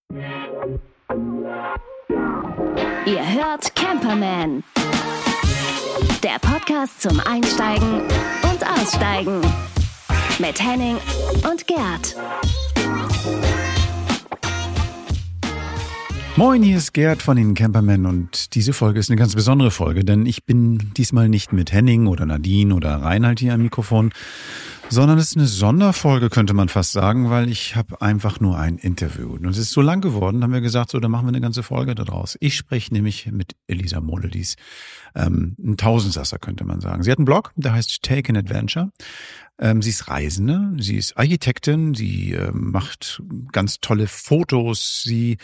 Ihr hört Camperman, der Podcast zum Einsteigen und Aussteigen mit Henning und Gerd. Moin, hier ist Gerd von den Campermen und diese Folge ist eine ganz besondere Folge, denn ich bin diesmal nicht mit Henning oder Nadine oder Reinhard hier am Mikrofon, sondern es ist eine Sonderfolge, könnte man fast sagen, weil ich habe einfach nur ein Interview. Und es ist so lang geworden, haben wir gesagt, so, da machen wir eine ganze Folge daraus. Ich spreche nämlich mit Elisa Mohledies, ein Tausendsasser, könnte man sagen. Sie hat einen Blog, der heißt Take an Adventure. Sie ist Reisende, sie ist Architektin, sie macht ganz tolle Fotos, sie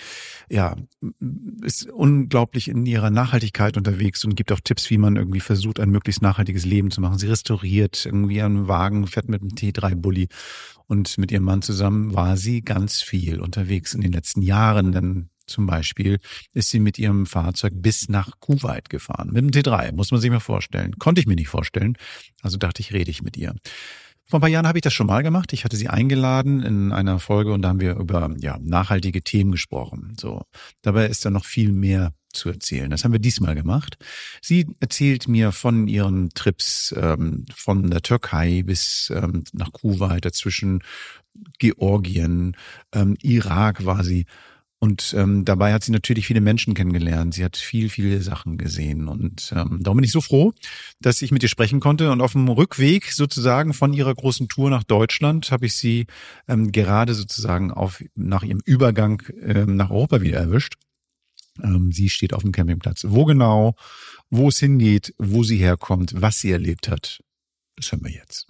ist unglaublich in ihrer Nachhaltigkeit unterwegs und gibt auch Tipps, wie man irgendwie versucht, ein möglichst nachhaltiges Leben zu machen. Sie restauriert irgendwie einen Wagen, fährt mit einem T3-Bulli und mit ihrem Mann zusammen war sie ganz viel unterwegs in den letzten Jahren, denn zum Beispiel ist sie mit ihrem Fahrzeug bis nach Kuwait gefahren. Mit dem T3, muss man sich mal vorstellen. Konnte ich mir nicht vorstellen, also dachte ich, rede ich mit ihr. Vor ein paar Jahren habe ich das schon mal gemacht. Ich hatte sie eingeladen in einer Folge und da haben wir über nachhaltige Themen gesprochen. So, dabei ist da noch viel mehr zu erzählen. Das haben wir diesmal gemacht. Sie erzählt mir von ihren Trips von der Türkei bis nach Kuwait, dazwischen Georgien, Irak war sie. Und dabei hat sie natürlich viele Menschen kennengelernt. Sie hat viele Sachen gesehen. Und darum bin ich so froh, dass ich mit ihr sprechen konnte. Und auf dem Rückweg sozusagen von ihrer großen Tour nach Deutschland habe ich sie gerade sozusagen nach ihrem Übergang nach Europa wieder erwischt. Sie steht auf dem Campingplatz. Wo genau, wo es hingeht, wo sie herkommt, was sie erlebt hat, das hören wir jetzt.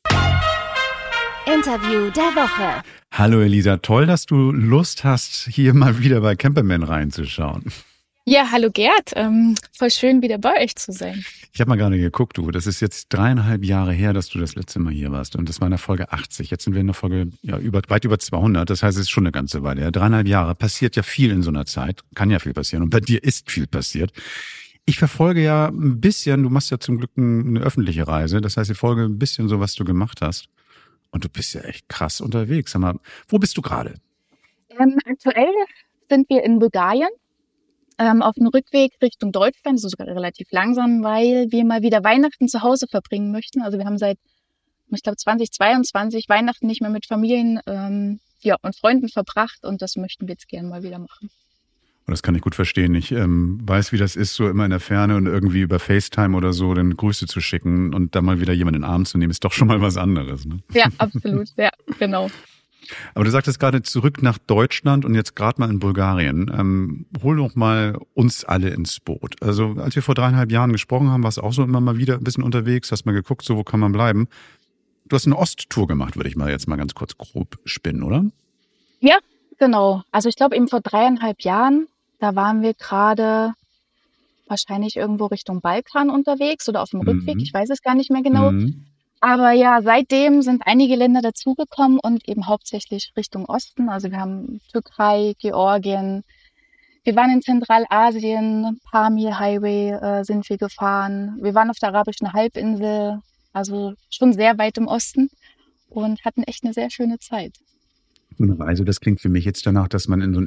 Interview der Woche. Hallo Elisa, toll, dass du Lust hast, hier mal wieder bei Camperman reinzuschauen. Ja, hallo Gerd, voll schön wieder bei euch zu sein. Ich habe mal gerade geguckt, das ist jetzt 3,5 Jahre her, dass du das letzte Mal hier warst und das war in der Folge 80. Jetzt sind wir in der Folge weit über 200, das heißt, es ist schon eine ganze Weile. Ja, 3,5 Jahre, passiert ja viel in so einer Zeit, kann ja viel passieren und bei dir ist viel passiert. Ich verfolge ja ein bisschen, du machst ja zum Glück eine öffentliche Reise, das heißt, ich folge ein bisschen so, was du gemacht hast. Und du bist ja echt krass unterwegs. Sag mal, wo bist du gerade? Aktuell sind wir in Bulgarien auf dem Rückweg Richtung Deutschland, so sogar relativ langsam, weil wir mal wieder Weihnachten zu Hause verbringen möchten. Also wir haben seit, ich glaube, 2022 Weihnachten nicht mehr mit Familien und Freunden verbracht und das möchten wir jetzt gerne mal wieder machen. Das kann ich gut verstehen. Ich weiß, wie das ist, so immer in der Ferne und irgendwie über FaceTime oder so dann Grüße zu schicken und da mal wieder jemanden in den Arm zu nehmen, ist doch schon mal was anderes. Ne? Ja, absolut. Ja, genau. Aber du sagtest gerade zurück nach Deutschland und jetzt gerade mal in Bulgarien. Hol doch mal uns alle ins Boot. Also als wir vor 3,5 Jahren gesprochen haben, warst du auch so immer mal wieder ein bisschen unterwegs, hast mal geguckt, so wo kann man bleiben. Du hast eine Osttour gemacht, würde ich mal jetzt mal ganz kurz grob spinnen, oder? Ja, genau. Also ich glaube eben vor 3,5 Jahren, da waren wir gerade wahrscheinlich irgendwo Richtung Balkan unterwegs oder auf dem Rückweg. Ich weiß es gar nicht mehr genau. Aber ja, seitdem sind einige Länder dazugekommen und eben hauptsächlich Richtung Osten. Also wir haben Türkei, Georgien. Wir waren in Zentralasien, Pamir Highway sind wir gefahren. Wir waren auf der arabischen Halbinsel, also schon sehr weit im Osten und hatten echt eine sehr schöne Zeit. Eine Reise, das klingt für mich jetzt danach, dass man in so ein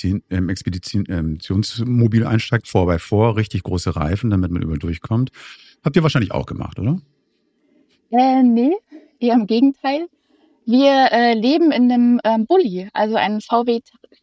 Expeditionsmobil einsteigt, 4x4, richtig große Reifen, damit man überall durchkommt. Habt ihr wahrscheinlich auch gemacht, oder? Nee, eher im Gegenteil. Wir leben in einem Bulli, also ein VW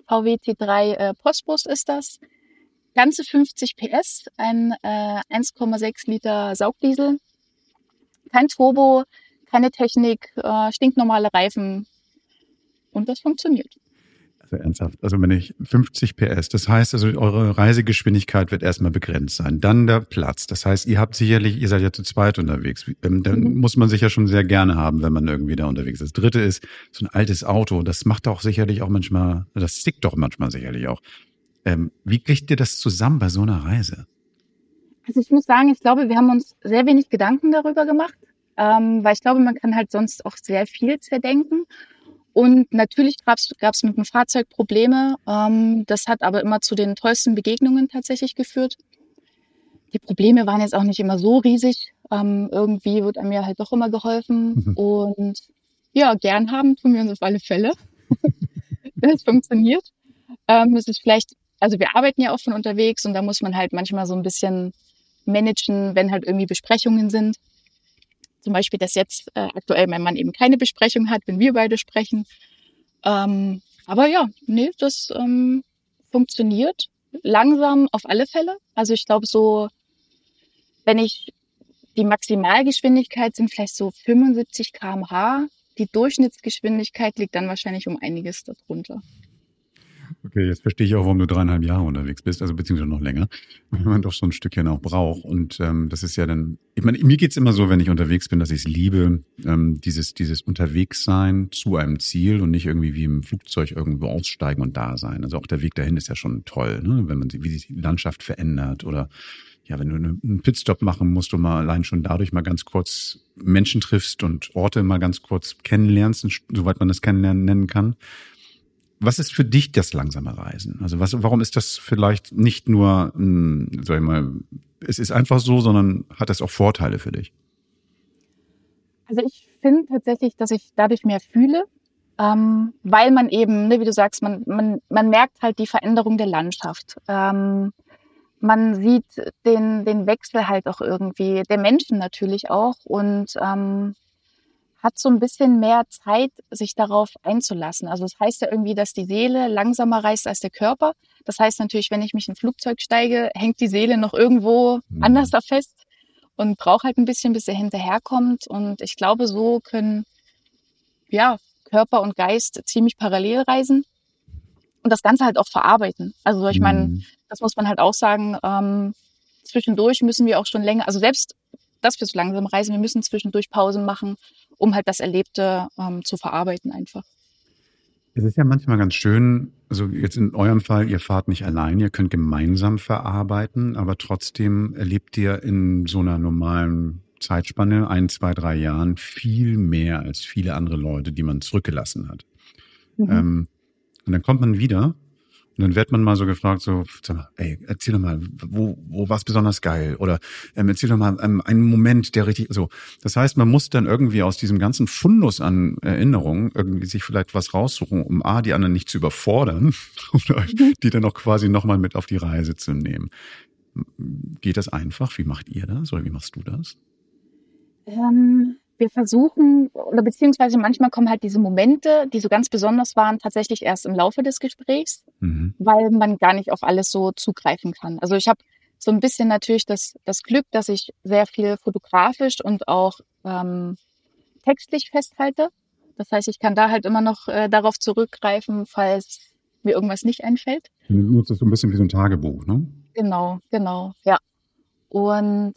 T3 Postbus ist das. Ganze 50 PS, ein 1,6 Liter Saugdiesel. Kein Turbo, keine Technik, stinknormale Reifen. Und das funktioniert. Also ernsthaft, also wenn ich 50 PS, das heißt also, eure Reisegeschwindigkeit wird erstmal begrenzt sein. Dann der Platz. Das heißt, ihr seid ja zu zweit unterwegs. Dann muss man sich ja schon sehr gerne haben, wenn man irgendwie da unterwegs ist. Das Dritte ist so ein altes Auto. Das macht doch sicherlich auch manchmal, das tickt doch manchmal sicherlich auch. Wie kriegt ihr das zusammen bei so einer Reise? Also ich muss sagen, ich glaube, wir haben uns sehr wenig Gedanken darüber gemacht, weil ich glaube, man kann halt sonst auch sehr viel zerdenken. Und natürlich gab es mit dem Fahrzeug Probleme. Das hat aber immer zu den tollsten Begegnungen tatsächlich geführt. Die Probleme waren jetzt auch nicht immer so riesig. Irgendwie wird einem ja halt doch immer geholfen. Und ja, gern haben tun wir uns auf alle Fälle. Das funktioniert. Es ist vielleicht, also wir arbeiten ja auch von unterwegs und da muss man halt manchmal so ein bisschen managen, wenn halt irgendwie Besprechungen sind. Zum Beispiel, dass jetzt aktuell mein Mann eben keine Besprechung hat, wenn wir beide sprechen. Aber ja, nee, das funktioniert langsam auf alle Fälle. Also ich glaube so, wenn ich die Maximalgeschwindigkeit sind vielleicht so 75 km/h. Die Durchschnittsgeschwindigkeit liegt dann wahrscheinlich um einiges darunter. Okay, jetzt verstehe ich auch, warum du 3,5 Jahre unterwegs bist, also beziehungsweise noch länger, weil man doch so ein Stückchen auch braucht. Und das ist ja dann, ich meine, mir geht's immer so, wenn ich unterwegs bin, dass ich es liebe, dieses Unterwegssein zu einem Ziel und nicht irgendwie wie im Flugzeug irgendwo aussteigen und da sein. Also auch der Weg dahin ist ja schon toll, ne? Wenn man sieht, wie sich die Landschaft verändert oder ja, wenn du einen Pitstop machen musst, du mal allein schon dadurch mal ganz kurz Menschen triffst und Orte mal ganz kurz kennenlernst, soweit man das Kennenlernen nennen kann. Was ist für dich das langsame Reisen? Also warum ist das vielleicht nicht nur, sag ich mal, es ist einfach so, sondern hat das auch Vorteile für dich? Also ich finde tatsächlich, dass ich dadurch mehr fühle, weil man eben, ne, wie du sagst, man merkt halt die Veränderung der Landschaft. Man sieht den Wechsel halt auch irgendwie, der Menschen natürlich auch und hat so ein bisschen mehr Zeit, sich darauf einzulassen. Also das heißt ja irgendwie, dass die Seele langsamer reist als der Körper. Das heißt natürlich, wenn ich mich in ein Flugzeug steige, hängt die Seele noch irgendwo anders da fest und braucht halt ein bisschen, bis er hinterherkommt. Und ich glaube, so können ja Körper und Geist ziemlich parallel reisen und das Ganze halt auch verarbeiten. Also ich meine, das muss man halt auch sagen, zwischendurch müssen wir auch schon länger, also selbst dass wir so langsam reisen, wir müssen zwischendurch Pausen machen, um halt das Erlebte zu verarbeiten einfach. Es ist ja manchmal ganz schön, also jetzt in eurem Fall, ihr fahrt nicht allein, ihr könnt gemeinsam verarbeiten, aber trotzdem erlebt ihr in so einer normalen Zeitspanne, 1, 2, 3 Jahren, viel mehr als viele andere Leute, die man zurückgelassen hat. Und dann kommt man wieder und dann wird man mal so gefragt, so, sag mal, ey, erzähl doch mal, wo war's besonders geil? Oder erzähl doch mal einen Moment, der richtig, so. Das heißt, man muss dann irgendwie aus diesem ganzen Fundus an Erinnerungen irgendwie sich vielleicht was raussuchen, um die anderen nicht zu überfordern oder die dann auch quasi nochmal mit auf die Reise zu nehmen. Geht das einfach? Wie macht ihr das? Oder wie machst du das? Wir versuchen, oder beziehungsweise manchmal kommen halt diese Momente, die so ganz besonders waren, tatsächlich erst im Laufe des Gesprächs, weil man gar nicht auf alles so zugreifen kann. Also ich habe so ein bisschen natürlich das Glück, dass ich sehr viel fotografisch und auch textlich festhalte. Das heißt, ich kann da halt immer noch darauf zurückgreifen, falls mir irgendwas nicht einfällt. Du nutzt das so ein bisschen wie so ein Tagebuch, ne? Genau, ja. Und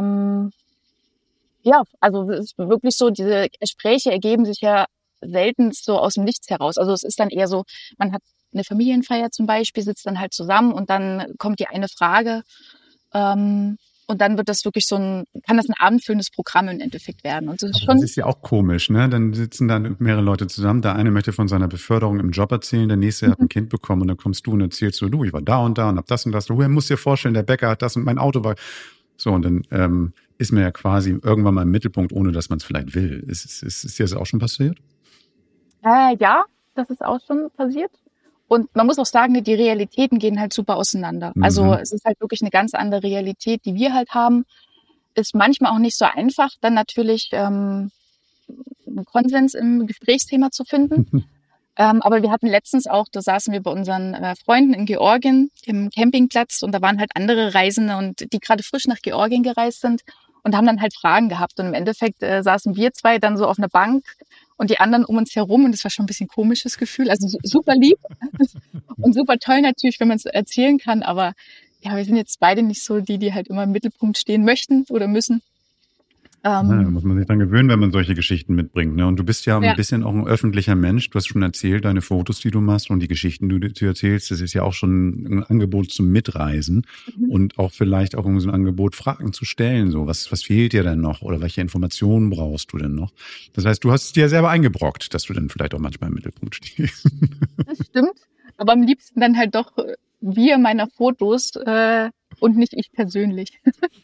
ja, also es ist wirklich so, diese Gespräche ergeben sich ja selten so aus dem Nichts heraus. Also es ist dann eher so, man hat eine Familienfeier zum Beispiel, sitzt dann halt zusammen und dann kommt die eine Frage und dann wird das wirklich kann das ein abendfüllendes Programm im Endeffekt werden. Und das ist ja auch komisch, ne? Dann sitzen dann mehrere Leute zusammen. Der eine möchte von seiner Beförderung im Job erzählen, der nächste hat ein Kind bekommen und dann kommst du und erzählst so, du, ich war da und hab das und das. Du musst dir vorstellen, der Bäcker hat das und mein Auto war. So, und dann ist man ja quasi irgendwann mal im Mittelpunkt, ohne dass man es vielleicht will. Ist dir das auch schon passiert? Ja, das ist auch schon passiert. Und man muss auch sagen, die Realitäten gehen halt super auseinander. Also es ist halt wirklich eine ganz andere Realität, die wir halt haben. Ist manchmal auch nicht so einfach, dann natürlich einen Konsens im Gesprächsthema zu finden. Aber wir hatten letztens auch, da saßen wir bei unseren Freunden in Georgien im Campingplatz und da waren halt andere Reisende und die gerade frisch nach Georgien gereist sind und haben dann halt Fragen gehabt. Und im Endeffekt saßen wir zwei dann so auf einer Bank und die anderen um uns herum und das war schon ein bisschen ein komisches Gefühl. Also super lieb und super toll natürlich, wenn man es erzählen kann, aber ja, wir sind jetzt beide nicht so die halt immer im Mittelpunkt stehen möchten oder müssen. Da muss man sich dran gewöhnen, wenn man solche Geschichten mitbringt. Ne? Und du bist ja ein bisschen auch ein öffentlicher Mensch. Du hast schon erzählt, deine Fotos, die du machst und die Geschichten, die du erzählst, das ist ja auch schon ein Angebot zum Mitreisen und auch vielleicht auch so ein Angebot, Fragen zu stellen. So, was fehlt dir denn noch oder welche Informationen brauchst du denn noch? Das heißt, du hast es dir selber eingebrockt, dass du dann vielleicht auch manchmal im Mittelpunkt stehst. Das stimmt, aber am liebsten dann halt doch wir meiner Fotos und nicht ich persönlich.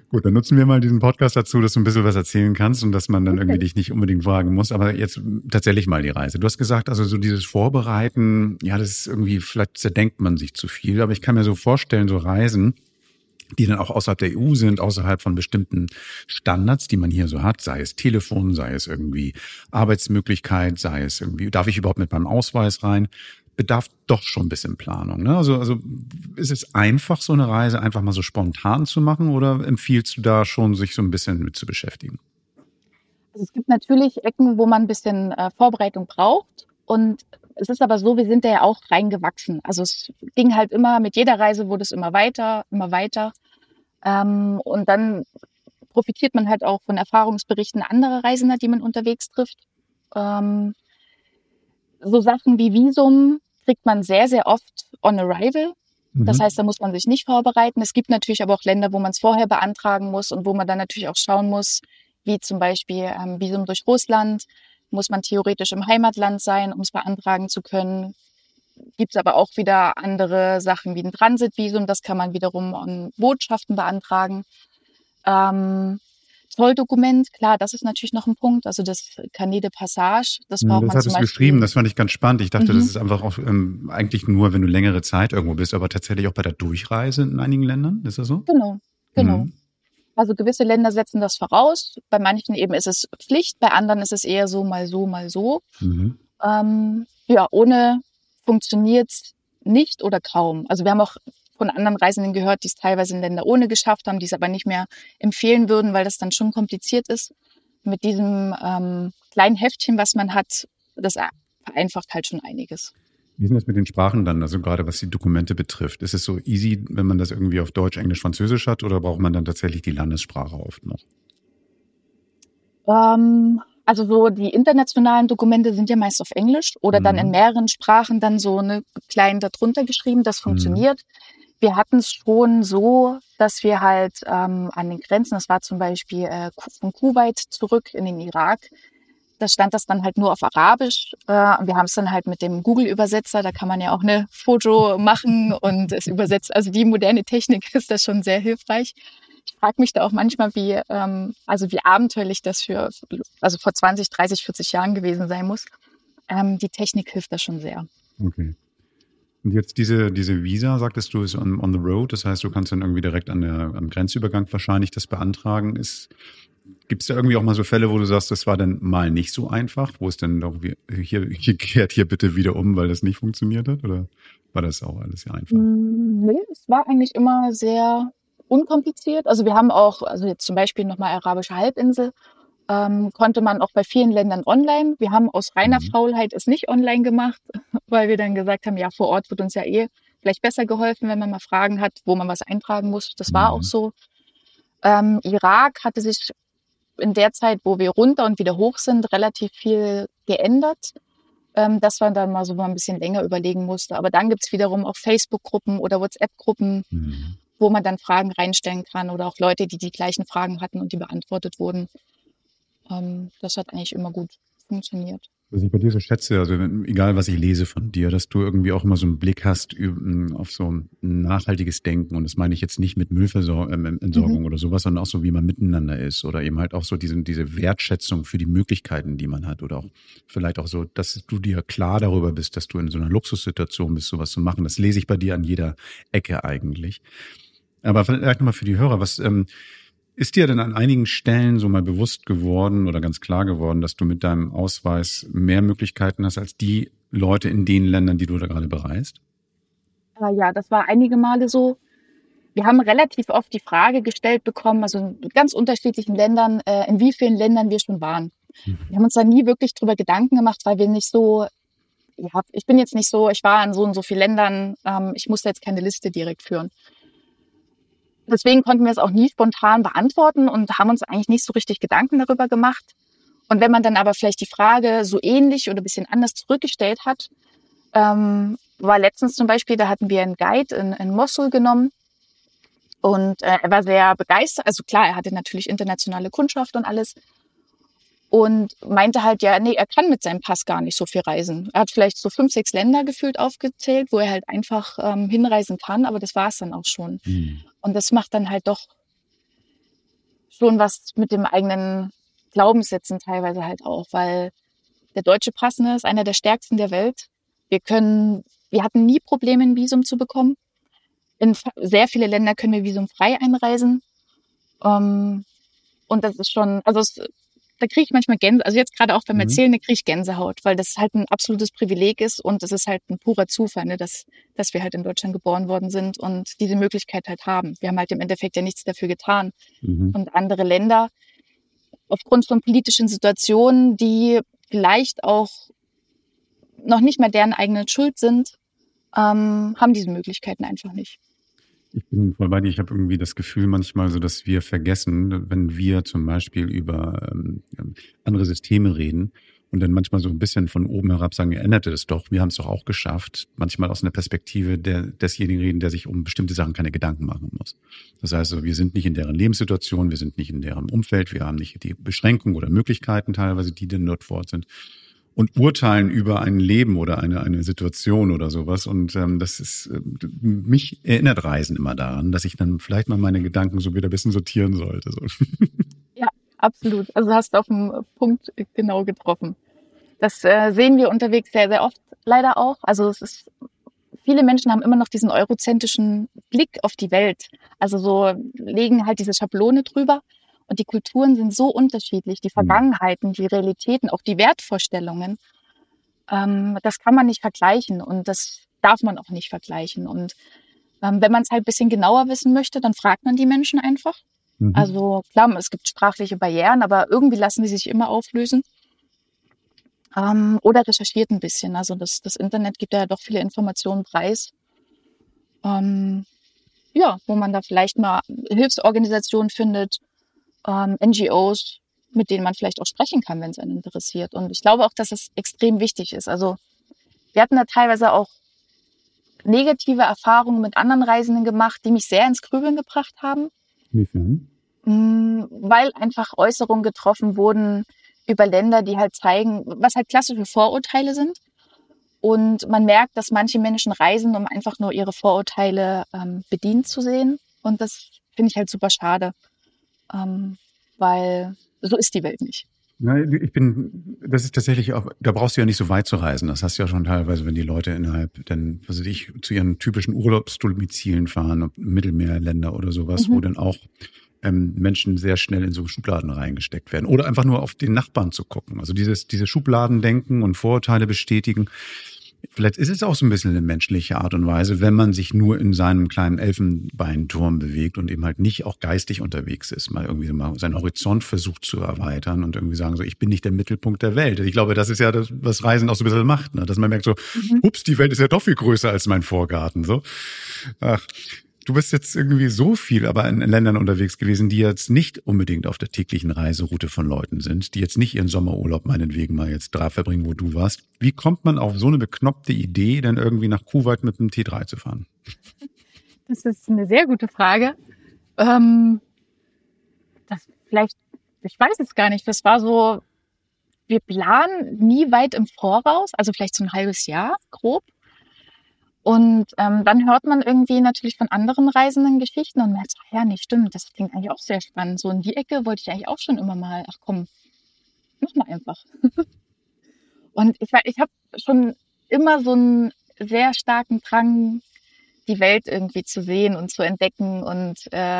Gut, dann nutzen wir mal diesen Podcast dazu, dass du ein bisschen was erzählen kannst und dass man dann irgendwie dich nicht unbedingt fragen muss. Aber jetzt tatsächlich mal die Reise. Du hast gesagt, also so dieses Vorbereiten, ja, das ist irgendwie, vielleicht zerdenkt man sich zu viel. Aber ich kann mir so vorstellen, so Reisen, die dann auch außerhalb der EU sind, außerhalb von bestimmten Standards, die man hier so hat, sei es Telefon, sei es irgendwie Arbeitsmöglichkeit, sei es irgendwie, darf ich überhaupt mit meinem Ausweis rein? Bedarf doch schon ein bisschen Planung. Ne? Also ist es einfach, so eine Reise einfach mal so spontan zu machen oder empfiehlst du da schon, sich so ein bisschen mit zu beschäftigen? Also es gibt natürlich Ecken, wo man ein bisschen Vorbereitung braucht. Und es ist aber so, wir sind da ja auch reingewachsen. Also es ging halt immer, mit jeder Reise wurde es immer weiter, immer weiter. Und dann profitiert man halt auch von Erfahrungsberichten anderer Reisender, die man unterwegs trifft. So Sachen wie Visum kriegt man sehr, sehr oft on arrival. Das heißt, da muss man sich nicht vorbereiten. Es gibt natürlich aber auch Länder, wo man es vorher beantragen muss und wo man dann natürlich auch schauen muss, wie zum Beispiel Visum durch Russland. Muss man theoretisch im Heimatland sein, um es beantragen zu können. Gibt es aber auch wieder andere Sachen wie ein Transitvisum. Das kann man wiederum an Botschaften beantragen. Zolldokument, klar, das ist natürlich noch ein Punkt. Also das Carnet de Passage, das braucht man zum Beispiel. Das hattest du geschrieben, das fand ich ganz spannend. Ich dachte, das ist einfach auch eigentlich nur, wenn du längere Zeit irgendwo bist, aber tatsächlich auch bei der Durchreise in einigen Ländern, ist das so? Genau. Also gewisse Länder setzen das voraus. Bei manchen eben ist es Pflicht, bei anderen ist es eher so, mal so, mal so. Ohne funktioniert's nicht oder kaum. Also wir haben auch von anderen Reisenden gehört, die es teilweise in Länder ohne geschafft haben, die es aber nicht mehr empfehlen würden, weil das dann schon kompliziert ist. Mit diesem kleinen Heftchen, was man hat, das vereinfacht halt schon einiges. Wie ist denn das mit den Sprachen dann, also gerade was die Dokumente betrifft? Ist es so easy, wenn man das irgendwie auf Deutsch, Englisch, Französisch hat oder braucht man dann tatsächlich die Landessprache oft noch? Also so die internationalen Dokumente sind ja meist auf Englisch oder dann in mehreren Sprachen dann so eine kleine darunter geschrieben, das funktioniert. Wir hatten es schon so, dass wir halt an den Grenzen, das war zum Beispiel von Kuwait zurück in den Irak, da stand das dann halt nur auf Arabisch. Wir haben es dann halt mit dem Google-Übersetzer, da kann man ja auch eine Foto machen und es übersetzt. Also die moderne Technik ist da schon sehr hilfreich. Ich frage mich da auch manchmal, wie abenteuerlich das vor 20, 30, 40 Jahren gewesen sein muss. Die Technik hilft da schon sehr. Okay. Und jetzt diese Visa, sagtest du, ist on the road. Das heißt, du kannst dann irgendwie direkt am Grenzübergang wahrscheinlich das beantragen. Gibt es da irgendwie auch mal so Fälle, wo du sagst, das war dann mal nicht so einfach? Wo es dann doch hier kehrt hier bitte wieder um, weil das nicht funktioniert hat? Oder war das auch alles sehr einfach? Nee, es war eigentlich immer sehr unkompliziert. Also wir haben auch, also jetzt zum Beispiel nochmal Arabische Halbinsel, konnte man auch bei vielen Ländern online. Wir haben aus reiner Faulheit es nicht online gemacht, weil wir dann gesagt haben, ja, vor Ort wird uns ja vielleicht besser geholfen, wenn man mal Fragen hat, wo man was eintragen muss. Das war auch so. Irak hatte sich in der Zeit, wo wir runter und wieder hoch sind, relativ viel geändert, dass man dann mal ein bisschen länger überlegen musste. Aber dann gibt's wiederum auch Facebook-Gruppen oder WhatsApp-Gruppen, wo man dann Fragen reinstellen kann oder auch Leute, die gleichen Fragen hatten und die beantwortet wurden. Das hat eigentlich immer gut funktioniert. Was ich bei dir so schätze, also egal was ich lese von dir, dass du irgendwie auch immer so einen Blick hast auf so ein nachhaltiges Denken. Und das meine ich jetzt nicht mit Müllentsorgung oder sowas, sondern auch so, wie man miteinander ist. Oder eben halt auch so diese Wertschätzung für die Möglichkeiten, die man hat. Oder auch vielleicht auch so, dass du dir klar darüber bist, dass du in so einer Luxussituation bist, sowas zu machen. Das lese ich bei dir an jeder Ecke eigentlich. Aber vielleicht nochmal für die Hörer, was ist dir denn an einigen Stellen so mal bewusst geworden oder ganz klar geworden, dass du mit deinem Ausweis mehr Möglichkeiten hast als die Leute in den Ländern, die du da gerade bereist? Ja, das war einige Male so. Wir haben relativ oft die Frage gestellt bekommen, also in ganz unterschiedlichen Ländern, in wie vielen Ländern wir schon waren. Wir haben uns da nie wirklich drüber Gedanken gemacht, weil wir nicht so, ich bin jetzt nicht so, ich war in so und so vielen Ländern, ich musste jetzt keine Liste direkt führen. Deswegen konnten wir es auch nie spontan beantworten und haben uns eigentlich nicht so richtig Gedanken darüber gemacht. Und wenn man dann aber vielleicht die Frage so ähnlich oder ein bisschen anders zurückgestellt hat, war letztens zum Beispiel, da hatten wir einen Guide in Mosul genommen und er war sehr begeistert. Also klar, er hatte natürlich internationale Kundschaft und alles und meinte halt, ja, nee, er kann mit seinem Pass gar nicht so viel reisen. Er hat vielleicht so 5, 6 Länder gefühlt aufgezählt, wo er halt einfach hinreisen kann, aber das war es dann auch schon. Und das macht dann halt doch schon was mit dem eigenen Glaubenssätzen teilweise halt auch, weil der deutsche Pass, ne, ist einer der stärksten der Welt. Wir hatten nie Probleme, ein Visum zu bekommen. In sehr viele Länder können wir visumfrei einreisen. Und das ist schon, da kriege ich manchmal Gänsehaut. Also jetzt gerade auch beim Erzählen, da kriege ich Gänsehaut, weil das halt ein absolutes Privileg ist und es ist halt ein purer Zufall, ne, dass wir halt in Deutschland geboren worden sind und diese Möglichkeit halt haben. Wir haben halt im Endeffekt ja nichts dafür getan. Und andere Länder, aufgrund von politischen Situationen, die vielleicht auch noch nicht mehr deren eigene Schuld sind, haben diese Möglichkeiten einfach nicht. Ich bin voll bei dir. Ich habe irgendwie das Gefühl manchmal so, dass wir vergessen, wenn wir zum Beispiel über andere Systeme reden und dann manchmal so ein bisschen von oben herab sagen, ihr ändert es doch, wir haben es doch auch geschafft. Manchmal aus einer Perspektive desjenigen reden, der sich um bestimmte Sachen keine Gedanken machen muss. Das heißt, wir sind nicht in deren Lebenssituation, wir sind nicht in deren Umfeld, wir haben nicht die Beschränkungen oder Möglichkeiten teilweise, die denn dort fort sind. Und urteilen über ein Leben oder eine Situation oder sowas. Und das ist, mich erinnert Reisen immer daran, dass ich dann vielleicht mal meine Gedanken so wieder ein bisschen sortieren sollte. So. Ja, absolut. Also hast du auf den Punkt genau getroffen. Das sehen wir unterwegs sehr, sehr oft leider auch. Also viele Menschen haben immer noch diesen eurozentrischen Blick auf die Welt. Also so legen halt diese Schablone drüber. Und die Kulturen sind so unterschiedlich, die Vergangenheiten, die Realitäten, auch die Wertvorstellungen. Das kann man nicht vergleichen und das darf man auch nicht vergleichen. Und wenn man es halt ein bisschen genauer wissen möchte, dann fragt man die Menschen einfach. Also klar, es gibt sprachliche Barrieren, aber irgendwie lassen die sich immer auflösen. Oder recherchiert ein bisschen. Also das Internet gibt ja doch viele Informationen preis. Wo man da vielleicht mal Hilfsorganisationen findet, NGOs, mit denen man vielleicht auch sprechen kann, wenn es einen interessiert. Und ich glaube auch, dass es extrem wichtig ist. Also wir hatten da teilweise auch negative Erfahrungen mit anderen Reisenden gemacht, die mich sehr ins Grübeln gebracht haben. Inwiefern? Weil einfach Äußerungen getroffen wurden über Länder, die halt zeigen, was halt klassische Vorurteile sind. Und man merkt, dass manche Menschen reisen, um einfach nur ihre Vorurteile bedient zu sehen. Und das finde ich halt super schade. Weil so ist die Welt nicht. Ja, das ist tatsächlich auch, da brauchst du ja nicht so weit zu reisen. Das hast du ja schon teilweise, wenn die Leute innerhalb, zu ihren typischen Urlaubsdomizilen fahren, Mittelmeerländer oder sowas, wo dann auch Menschen sehr schnell in so Schubladen reingesteckt werden. Oder einfach nur auf den Nachbarn zu gucken. Also diese Schubladendenken und Vorurteile bestätigen. Vielleicht ist es auch so ein bisschen eine menschliche Art und Weise, wenn man sich nur in seinem kleinen Elfenbeinturm bewegt und eben halt nicht auch geistig unterwegs ist, mal irgendwie mal seinen Horizont versucht zu erweitern und irgendwie sagen so, ich bin nicht der Mittelpunkt der Welt. Ich glaube, das ist ja das, was Reisen auch so ein bisschen macht, ne? Dass man merkt so, ups, die Welt ist ja doch viel größer als mein Vorgarten, so. Ach. Du bist jetzt irgendwie so viel aber in Ländern unterwegs gewesen, die jetzt nicht unbedingt auf der täglichen Reiseroute von Leuten sind, die jetzt nicht ihren Sommerurlaub meinetwegen mal jetzt da verbringen, wo du warst. Wie kommt man auf so eine beknoppte Idee, dann irgendwie nach Kuwait mit einem T3 zu fahren? Das ist eine sehr gute Frage. Ich weiß es gar nicht. Das war so, wir planen nie weit im Voraus, also vielleicht so ein halbes Jahr, grob. Und dann hört man irgendwie natürlich von anderen Reisenden Geschichten und merkt, ja, nee, stimmt, das klingt eigentlich auch sehr spannend. So in die Ecke wollte ich eigentlich auch schon immer mal, ach komm, mach mal einfach. Und ich habe schon immer so einen sehr starken Drang, die Welt irgendwie zu sehen und zu entdecken und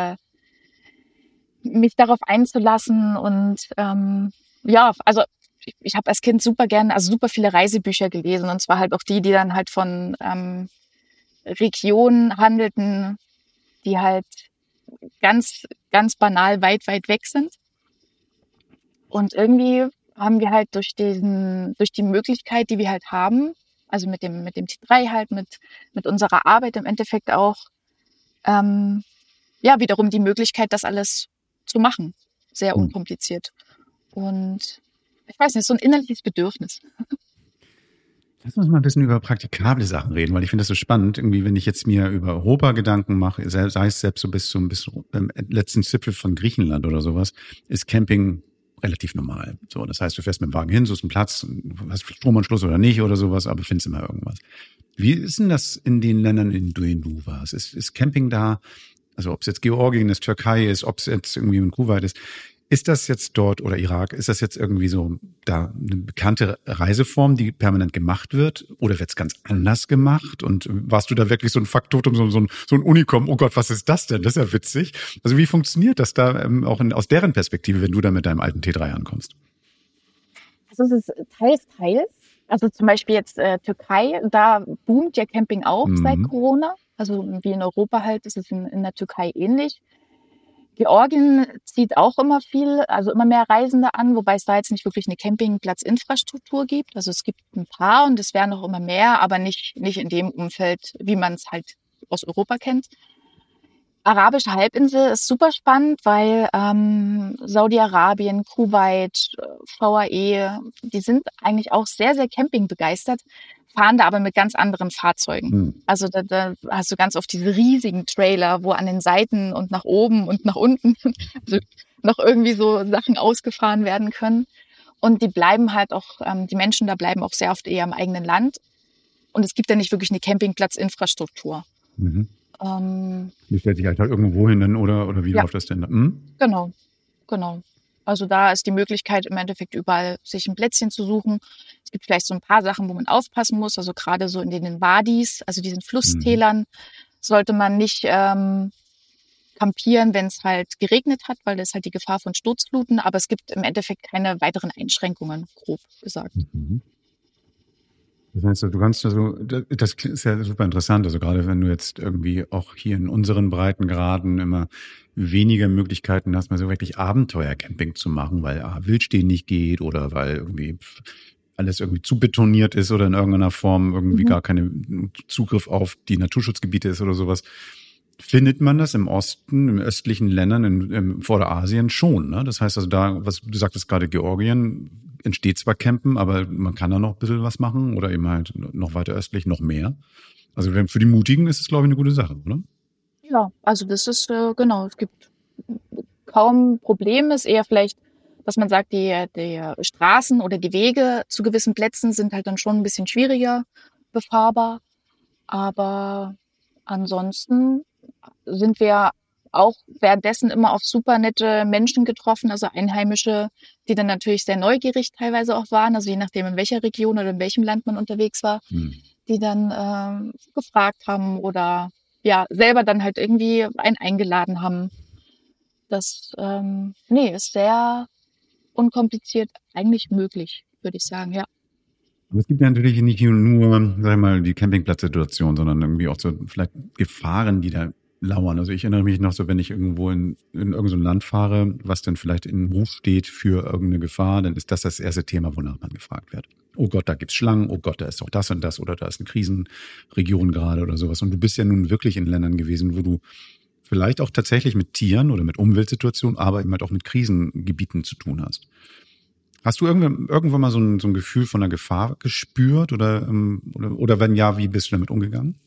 mich darauf einzulassen. Und also ich habe als Kind super viele Reisebücher gelesen und zwar halt auch die dann halt von Regionen handelten, die halt ganz, ganz banal weit, weit weg sind. Und irgendwie haben wir halt durch die Möglichkeit, die wir halt haben, also mit dem T3 halt, mit unserer Arbeit im Endeffekt auch, wiederum die Möglichkeit, das alles zu machen. Sehr unkompliziert. Und ich weiß nicht, so ein innerliches Bedürfnis. Lass uns mal ein bisschen über praktikable Sachen reden, weil ich finde das so spannend. Irgendwie, wenn ich jetzt mir über Europa Gedanken mache, sei es selbst so bis zum letzten Zipfel von Griechenland oder sowas, ist Camping relativ normal. So, das heißt, du fährst mit dem Wagen hin, suchst einen Platz, hast Stromanschluss oder nicht oder sowas, aber findest immer irgendwas. Wie ist denn das in den Ländern, in denen du warst? Ist Camping da Also ob es jetzt Georgien ist, Türkei ist, ob es jetzt irgendwie in Kuwait ist. Ist das jetzt dort oder Irak, ist das jetzt irgendwie so da eine bekannte Reiseform, die permanent gemacht wird? Oder wird es ganz anders gemacht? Und warst du da wirklich so ein Faktotum, so ein Unikum? Oh Gott, was ist das denn? Das ist ja witzig. Also wie funktioniert das da auch aus deren Perspektive, wenn du da mit deinem alten T3 ankommst? Also es ist teils. Also zum Beispiel jetzt Türkei, da boomt ja Camping auch seit Corona. Also wie in Europa halt, ist es in der Türkei ähnlich. Georgien zieht auch immer mehr Reisende an, wobei es da jetzt nicht wirklich eine Campingplatzinfrastruktur gibt. Also es gibt ein paar und es werden auch immer mehr, aber nicht in dem Umfeld, wie man es halt aus Europa kennt. Arabische Halbinsel ist super spannend, weil Saudi-Arabien, Kuwait, VAE, die sind eigentlich auch sehr, sehr campingbegeistert, fahren da aber mit ganz anderen Fahrzeugen. Also da hast du ganz oft diese riesigen Trailer, wo an den Seiten und nach oben und nach unten also noch irgendwie so Sachen ausgefahren werden können. Und die bleiben halt auch, die Menschen da bleiben auch sehr oft eher im eigenen Land. Und es gibt ja nicht wirklich eine Campingplatzinfrastruktur. Die stellt sich halt irgendwo hin dann, oder wie läuft das denn da? Genau. Also da ist die Möglichkeit im Endeffekt überall sich ein Plätzchen zu suchen. Es gibt vielleicht so ein paar Sachen, wo man aufpassen muss. Also gerade so in den Wadis, also diesen Flusstälern, sollte man nicht campieren, wenn es halt geregnet hat, weil das halt die Gefahr von Sturzfluten. Aber es gibt im Endeffekt keine weiteren Einschränkungen, grob gesagt. Das heißt, du kannst das ist ja super interessant. Also gerade wenn du jetzt irgendwie auch hier in unseren Breitengraden immer weniger Möglichkeiten hast, mal so wirklich Abenteuercamping zu machen, weil Wildstehen nicht geht oder weil irgendwie alles irgendwie zu betoniert ist oder in irgendeiner Form irgendwie gar keinen Zugriff auf die Naturschutzgebiete ist oder sowas. Findet man das im Osten, in östlichen Ländern, in Vorderasien schon, ne? Das heißt also da, was du sagtest gerade, Georgien, entsteht zwar Campen, aber man kann da noch ein bisschen was machen oder eben halt noch weiter östlich noch mehr. Also für die Mutigen ist es, glaube ich, eine gute Sache, oder? Ja, also das ist, genau, es gibt kaum Probleme, ist eher vielleicht, dass man sagt, die Straßen oder die Wege zu gewissen Plätzen sind halt dann schon ein bisschen schwieriger befahrbar. Aber ansonsten sind wir auch währenddessen immer auf super nette Menschen getroffen, also Einheimische, die dann natürlich sehr neugierig teilweise auch waren, also je nachdem, in welcher Region oder in welchem Land man unterwegs war, die dann gefragt haben oder ja, selber dann halt irgendwie einen eingeladen haben. Das ist sehr unkompliziert eigentlich möglich, würde ich sagen, ja. Aber es gibt ja natürlich nicht nur, sag ich mal, die Campingplatzsituation, sondern irgendwie auch so vielleicht Gefahren, die da lauern. Also ich erinnere mich noch so, wenn ich irgendwo in irgendein so Land fahre, was dann vielleicht in Ruf steht für irgendeine Gefahr, dann ist das erste Thema, wonach man gefragt wird. Oh Gott, da gibt's Schlangen, oh Gott, da ist doch das und das oder da ist eine Krisenregion gerade oder sowas. Und du bist ja nun wirklich in Ländern gewesen, wo du vielleicht auch tatsächlich mit Tieren oder mit Umweltsituationen, aber eben halt auch mit Krisengebieten zu tun hast. Hast du irgendwann mal so ein Gefühl von einer Gefahr gespürt oder wenn ja, wie bist du damit umgegangen?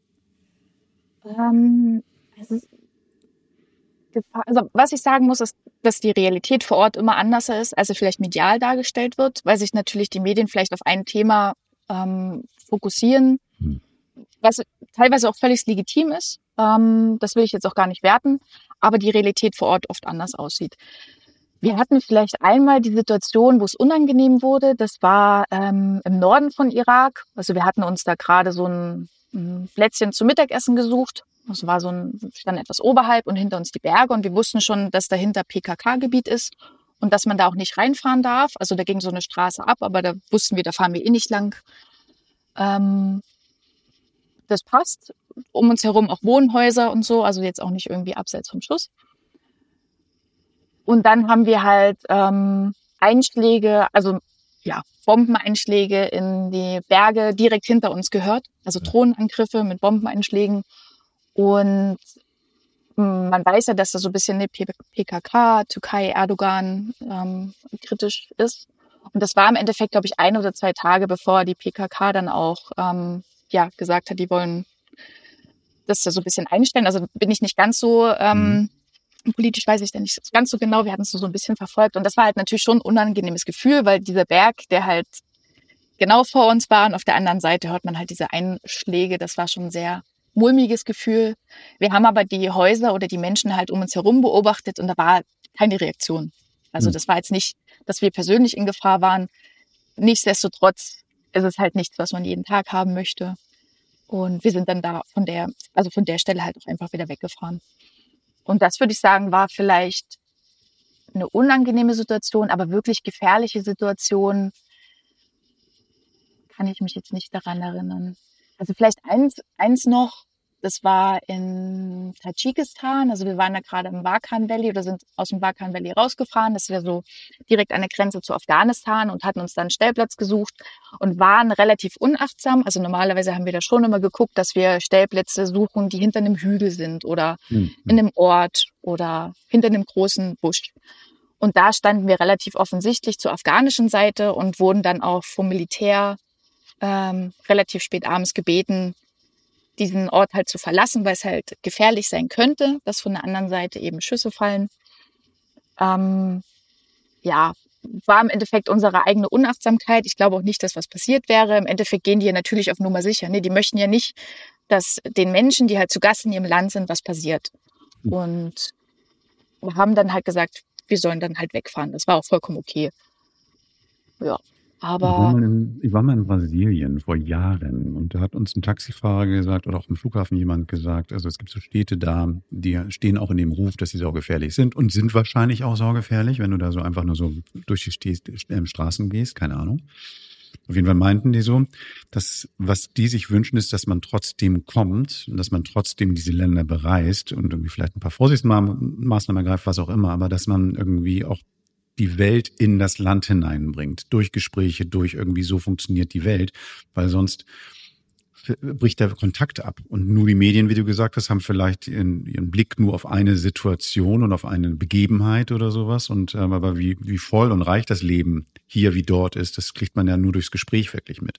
Also was ich sagen muss, ist, dass die Realität vor Ort immer anders ist, als sie vielleicht medial dargestellt wird, weil sich natürlich die Medien vielleicht auf ein Thema fokussieren, was teilweise auch völlig legitim ist. Das will ich jetzt auch gar nicht werten, aber die Realität vor Ort oft anders aussieht. Wir hatten vielleicht einmal die Situation, wo es unangenehm wurde. Das war im Norden von Irak. Also wir hatten uns da gerade so ein Plätzchen zum Mittagessen gesucht. Das war stand etwas oberhalb und hinter uns die Berge. Und wir wussten schon, dass dahinter PKK-Gebiet ist und dass man da auch nicht reinfahren darf. Also da ging so eine Straße ab, aber da wussten wir, da fahren wir eh nicht lang. Das passt. Um uns herum auch Wohnhäuser und so. Also jetzt auch nicht irgendwie abseits vom Schuss. Und dann haben wir halt Einschläge, also ja, Bombeneinschläge in die Berge direkt hinter uns gehört. Also Drohnenangriffe mit Bombeneinschlägen. Und man weiß ja, dass da so ein bisschen eine PKK, Türkei, Erdogan kritisch ist. Und das war im Endeffekt, glaube ich, 1 oder 2 Tage, bevor die PKK dann auch gesagt hat, die wollen das so ein bisschen einstellen. Also bin ich nicht ganz so... Politisch weiß ich da nicht ganz so genau. Wir hatten es so ein bisschen verfolgt. Und das war halt natürlich schon ein unangenehmes Gefühl, weil dieser Berg, der halt genau vor uns war und auf der anderen Seite hört man halt diese Einschläge. Das war schon sehr mulmiges Gefühl. Wir haben aber die Häuser oder die Menschen halt um uns herum beobachtet und da war keine Reaktion. Also das war jetzt nicht, dass wir persönlich in Gefahr waren. Nichtsdestotrotz ist es halt nichts, was man jeden Tag haben möchte. Und wir sind dann da von der Stelle halt auch einfach wieder weggefahren. Und das, würde ich sagen, war vielleicht eine unangenehme Situation, aber wirklich gefährliche Situation kann ich mich jetzt nicht daran erinnern. Also vielleicht eins noch, das war in Tadschikistan. Also wir waren da gerade im Wakhan Valley oder sind aus dem Wakhan Valley rausgefahren. Das wäre so direkt an der Grenze zu Afghanistan und hatten uns dann einen Stellplatz gesucht und waren relativ unachtsam. Also normalerweise haben wir da schon immer geguckt, dass wir Stellplätze suchen, die hinter einem Hügel sind oder in einem Ort oder hinter einem großen Busch. Und da standen wir relativ offensichtlich zur afghanischen Seite und wurden dann auch vom Militär relativ spät abends gebeten, diesen Ort halt zu verlassen, weil es halt gefährlich sein könnte, dass von der anderen Seite eben Schüsse fallen. War im Endeffekt unsere eigene Unachtsamkeit. Ich glaube auch nicht, dass was passiert wäre. Im Endeffekt gehen die ja natürlich auf Nummer sicher. Ne? Die möchten ja nicht, dass den Menschen, die halt zu Gast in ihrem Land sind, was passiert. Und wir haben dann halt gesagt, wir sollen dann halt wegfahren. Das war auch vollkommen okay. Ja. Aber ich war mal in Brasilien vor Jahren und da hat uns ein Taxifahrer gesagt oder auch im Flughafen jemand gesagt, also es gibt so Städte da, die stehen auch in dem Ruf, dass sie saugefährlich sind und sind wahrscheinlich auch saugefährlich, wenn du da so einfach nur so durch die Straßen gehst, keine Ahnung. Auf jeden Fall meinten die so, dass was die sich wünschen, ist, dass man trotzdem kommt und dass man trotzdem diese Länder bereist und irgendwie vielleicht ein paar Vorsichtsmaßnahmen ergreift, was auch immer, aber dass man irgendwie auch die Welt in das Land hineinbringt, durch Gespräche, durch irgendwie so funktioniert die Welt, weil sonst bricht der Kontakt ab. Und nur die Medien, wie du gesagt hast, haben vielleicht ihren Blick nur auf eine Situation und auf eine Begebenheit oder sowas. Und aber wie voll und reich das Leben hier wie dort ist, das kriegt man ja nur durchs Gespräch wirklich mit.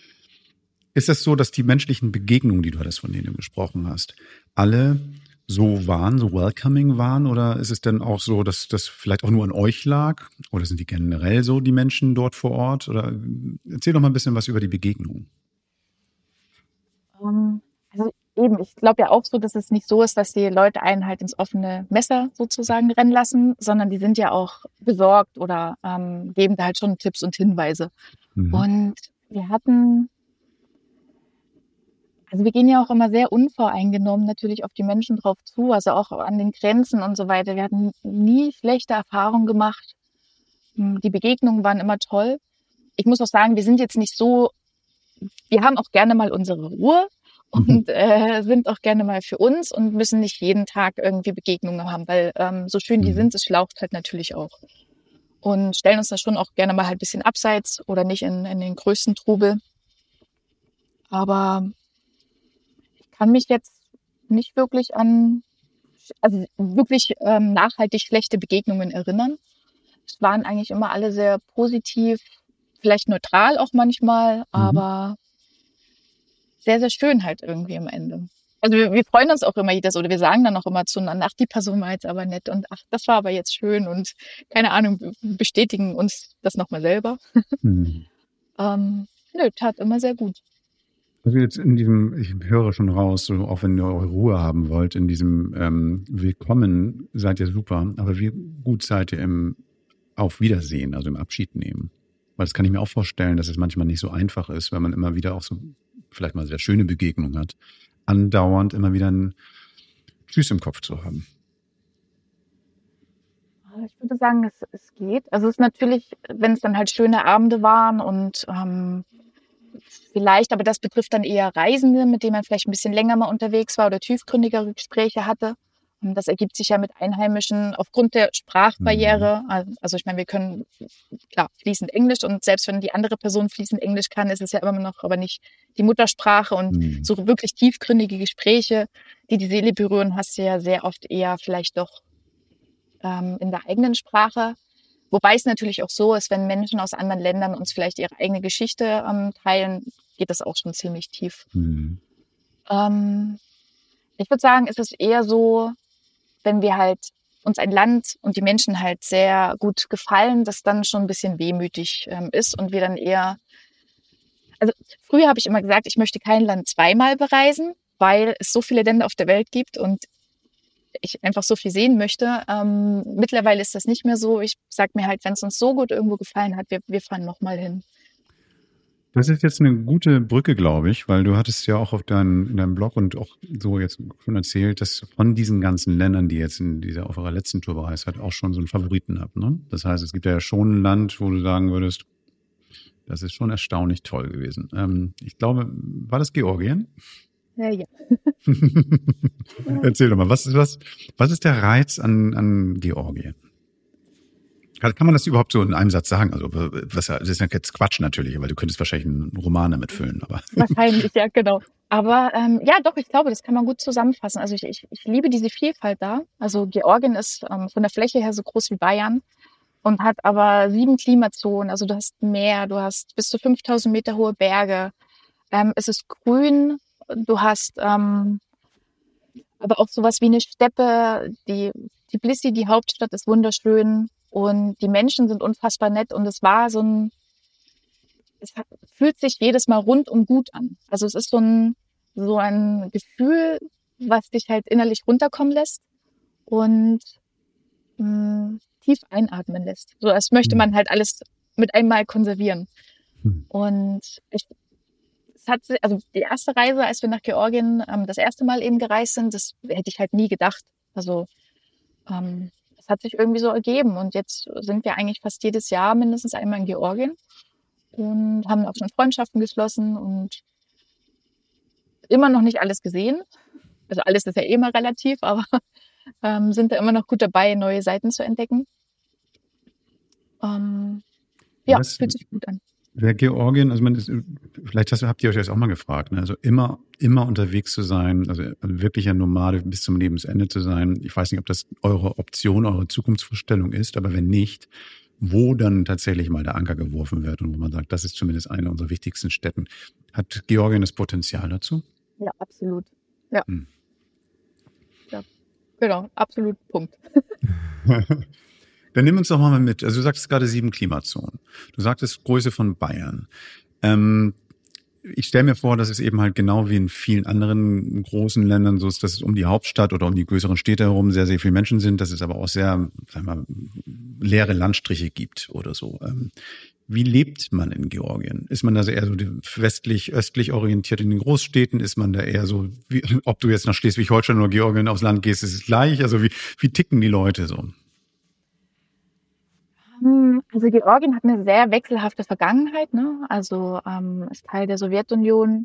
Ist es so, dass die menschlichen Begegnungen, die du hattest, von denen du gesprochen hast, alle so welcoming waren? Oder ist es denn auch so, dass das vielleicht auch nur an euch lag? Oder sind die generell so, die Menschen dort vor Ort? Oder erzähl doch mal ein bisschen was über die Begegnungen. Also eben, ich glaube ja auch so, dass es nicht so ist, dass die Leute einen halt ins offene Messer sozusagen rennen lassen, sondern die sind ja auch besorgt oder geben da halt schon Tipps und Hinweise. Und wir gehen ja auch immer sehr unvoreingenommen natürlich auf die Menschen drauf zu, also auch an den Grenzen und so weiter. Wir hatten nie schlechte Erfahrungen gemacht. Die Begegnungen waren immer toll. Ich muss auch sagen, wir sind jetzt nicht so, wir haben auch gerne mal unsere Ruhe und sind auch gerne mal für uns und müssen nicht jeden Tag irgendwie Begegnungen haben, weil so schön die sind, es schlaucht halt natürlich auch. Und stellen uns da schon auch gerne mal halt ein bisschen abseits oder nicht in den größten Trubel. Aber kann mich jetzt nicht wirklich an nachhaltig schlechte Begegnungen erinnern. Es waren eigentlich immer alle sehr positiv, vielleicht neutral auch manchmal, aber sehr, sehr schön halt irgendwie am Ende. Also wir freuen uns auch immer oder wir sagen dann auch immer zueinander, ach, die Person war jetzt aber nett und ach, das war aber jetzt schön und keine Ahnung, bestätigen uns das nochmal selber. Tat immer sehr gut. Also jetzt ich höre schon raus, so, auch wenn ihr eure Ruhe haben wollt, in diesem Willkommen seid ihr super, aber wie gut seid ihr im Auf Wiedersehen, also im Abschied nehmen? Weil das kann ich mir auch vorstellen, dass es manchmal nicht so einfach ist, wenn man immer wieder auch so vielleicht mal sehr schöne Begegnungen hat, andauernd immer wieder ein Tschüss im Kopf zu haben. Ich würde sagen, es geht. Also es ist natürlich, wenn es dann halt schöne Abende waren und vielleicht, aber das betrifft dann eher Reisende, mit denen man vielleicht ein bisschen länger mal unterwegs war oder tiefgründigere Gespräche hatte. Und das ergibt sich ja mit Einheimischen aufgrund der Sprachbarriere. Also ich meine, wir können klar fließend Englisch und selbst wenn die andere Person fließend Englisch kann, ist es ja immer noch aber nicht die Muttersprache. Und so wirklich tiefgründige Gespräche, die Seele berühren, hast du ja sehr oft eher vielleicht doch in der eigenen Sprache. Wobei es natürlich auch so ist, wenn Menschen aus anderen Ländern uns vielleicht ihre eigene Geschichte teilen, geht das auch schon ziemlich tief. Ich würde sagen, es ist eher so, wenn wir halt uns ein Land und die Menschen halt sehr gut gefallen, das dann schon ein bisschen wehmütig ist und wir dann eher, also früher habe ich immer gesagt, ich möchte kein Land zweimal bereisen, weil es so viele Länder auf der Welt gibt und ich einfach so viel sehen möchte. Mittlerweile ist das nicht mehr so. Ich sage mir halt, wenn es uns so gut irgendwo gefallen hat, wir fahren nochmal hin. Das ist jetzt eine gute Brücke, glaube ich, weil du hattest ja auch in deinem Blog und auch so jetzt schon erzählt, dass von diesen ganzen Ländern, die jetzt auf eurer letzten Tour bereist hat, auch schon so einen Favoriten habt, ne? Das heißt, es gibt ja schon ein Land, wo du sagen würdest, das ist schon erstaunlich toll gewesen. Ich glaube, war das Georgien? Ja. Erzähl doch mal, was ist der Reiz an Georgien? Kann man das überhaupt so in einem Satz sagen? Also, das ist ja jetzt Quatsch natürlich, weil du könntest wahrscheinlich einen Roman damit füllen, aber. Wahrscheinlich, ja, genau. Aber ja, doch, ich glaube, das kann man gut zusammenfassen. Also ich liebe diese Vielfalt da. Also Georgien ist von der Fläche her so groß wie Bayern und hat aber 7 Klimazonen. Also du hast Meer, du hast bis zu 5000 Meter hohe Berge. Es ist grün. Du hast aber auch sowas wie eine Steppe. Die Tbilisi, die Hauptstadt, ist wunderschön. Und die Menschen sind unfassbar nett und es fühlt sich jedes Mal rundum gut an. Also es ist so ein Gefühl, was dich halt innerlich runterkommen lässt und tief einatmen lässt. So als möchte man halt alles mit einmal konservieren. Und also die erste Reise, als wir nach Georgien das erste Mal eben gereist sind, das hätte ich halt nie gedacht. Also das hat sich irgendwie so ergeben und jetzt sind wir eigentlich fast jedes Jahr mindestens einmal in Georgien und haben auch schon Freundschaften geschlossen und immer noch nicht alles gesehen. Also alles ist ja eh immer relativ, aber sind da immer noch gut dabei, neue Seiten zu entdecken. Fühlt sich gut an. Wer Georgien, also vielleicht habt ihr euch das auch mal gefragt, ne? Also immer unterwegs zu sein, also wirklich ein Nomade bis zum Lebensende zu sein. Ich weiß nicht, ob das eure Option, eure Zukunftsvorstellung ist, aber wenn nicht, wo dann tatsächlich mal der Anker geworfen wird und wo man sagt, das ist zumindest eine unserer wichtigsten Städten. Hat Georgien das Potenzial dazu? Ja, absolut. Ja. Ja, genau, absolut, Punkt. Dann nimm uns doch mal mit. Also du sagtest gerade 7 Klimazonen. Du sagtest Größe von Bayern. Ich stelle mir vor, dass es eben halt genau wie in vielen anderen großen Ländern so ist, dass es um die Hauptstadt oder um die größeren Städte herum sehr, sehr viele Menschen sind, dass es aber auch sehr, sagen wir mal, leere Landstriche gibt oder so. Wie lebt man in Georgien? Ist man da eher so westlich-östlich orientiert in den Großstädten? Ist man da eher so, ob du jetzt nach Schleswig-Holstein oder Georgien aufs Land gehst, ist es gleich? Also wie ticken die Leute so? Also Georgien hat eine sehr wechselhafte Vergangenheit, ne? Also ist Teil der Sowjetunion.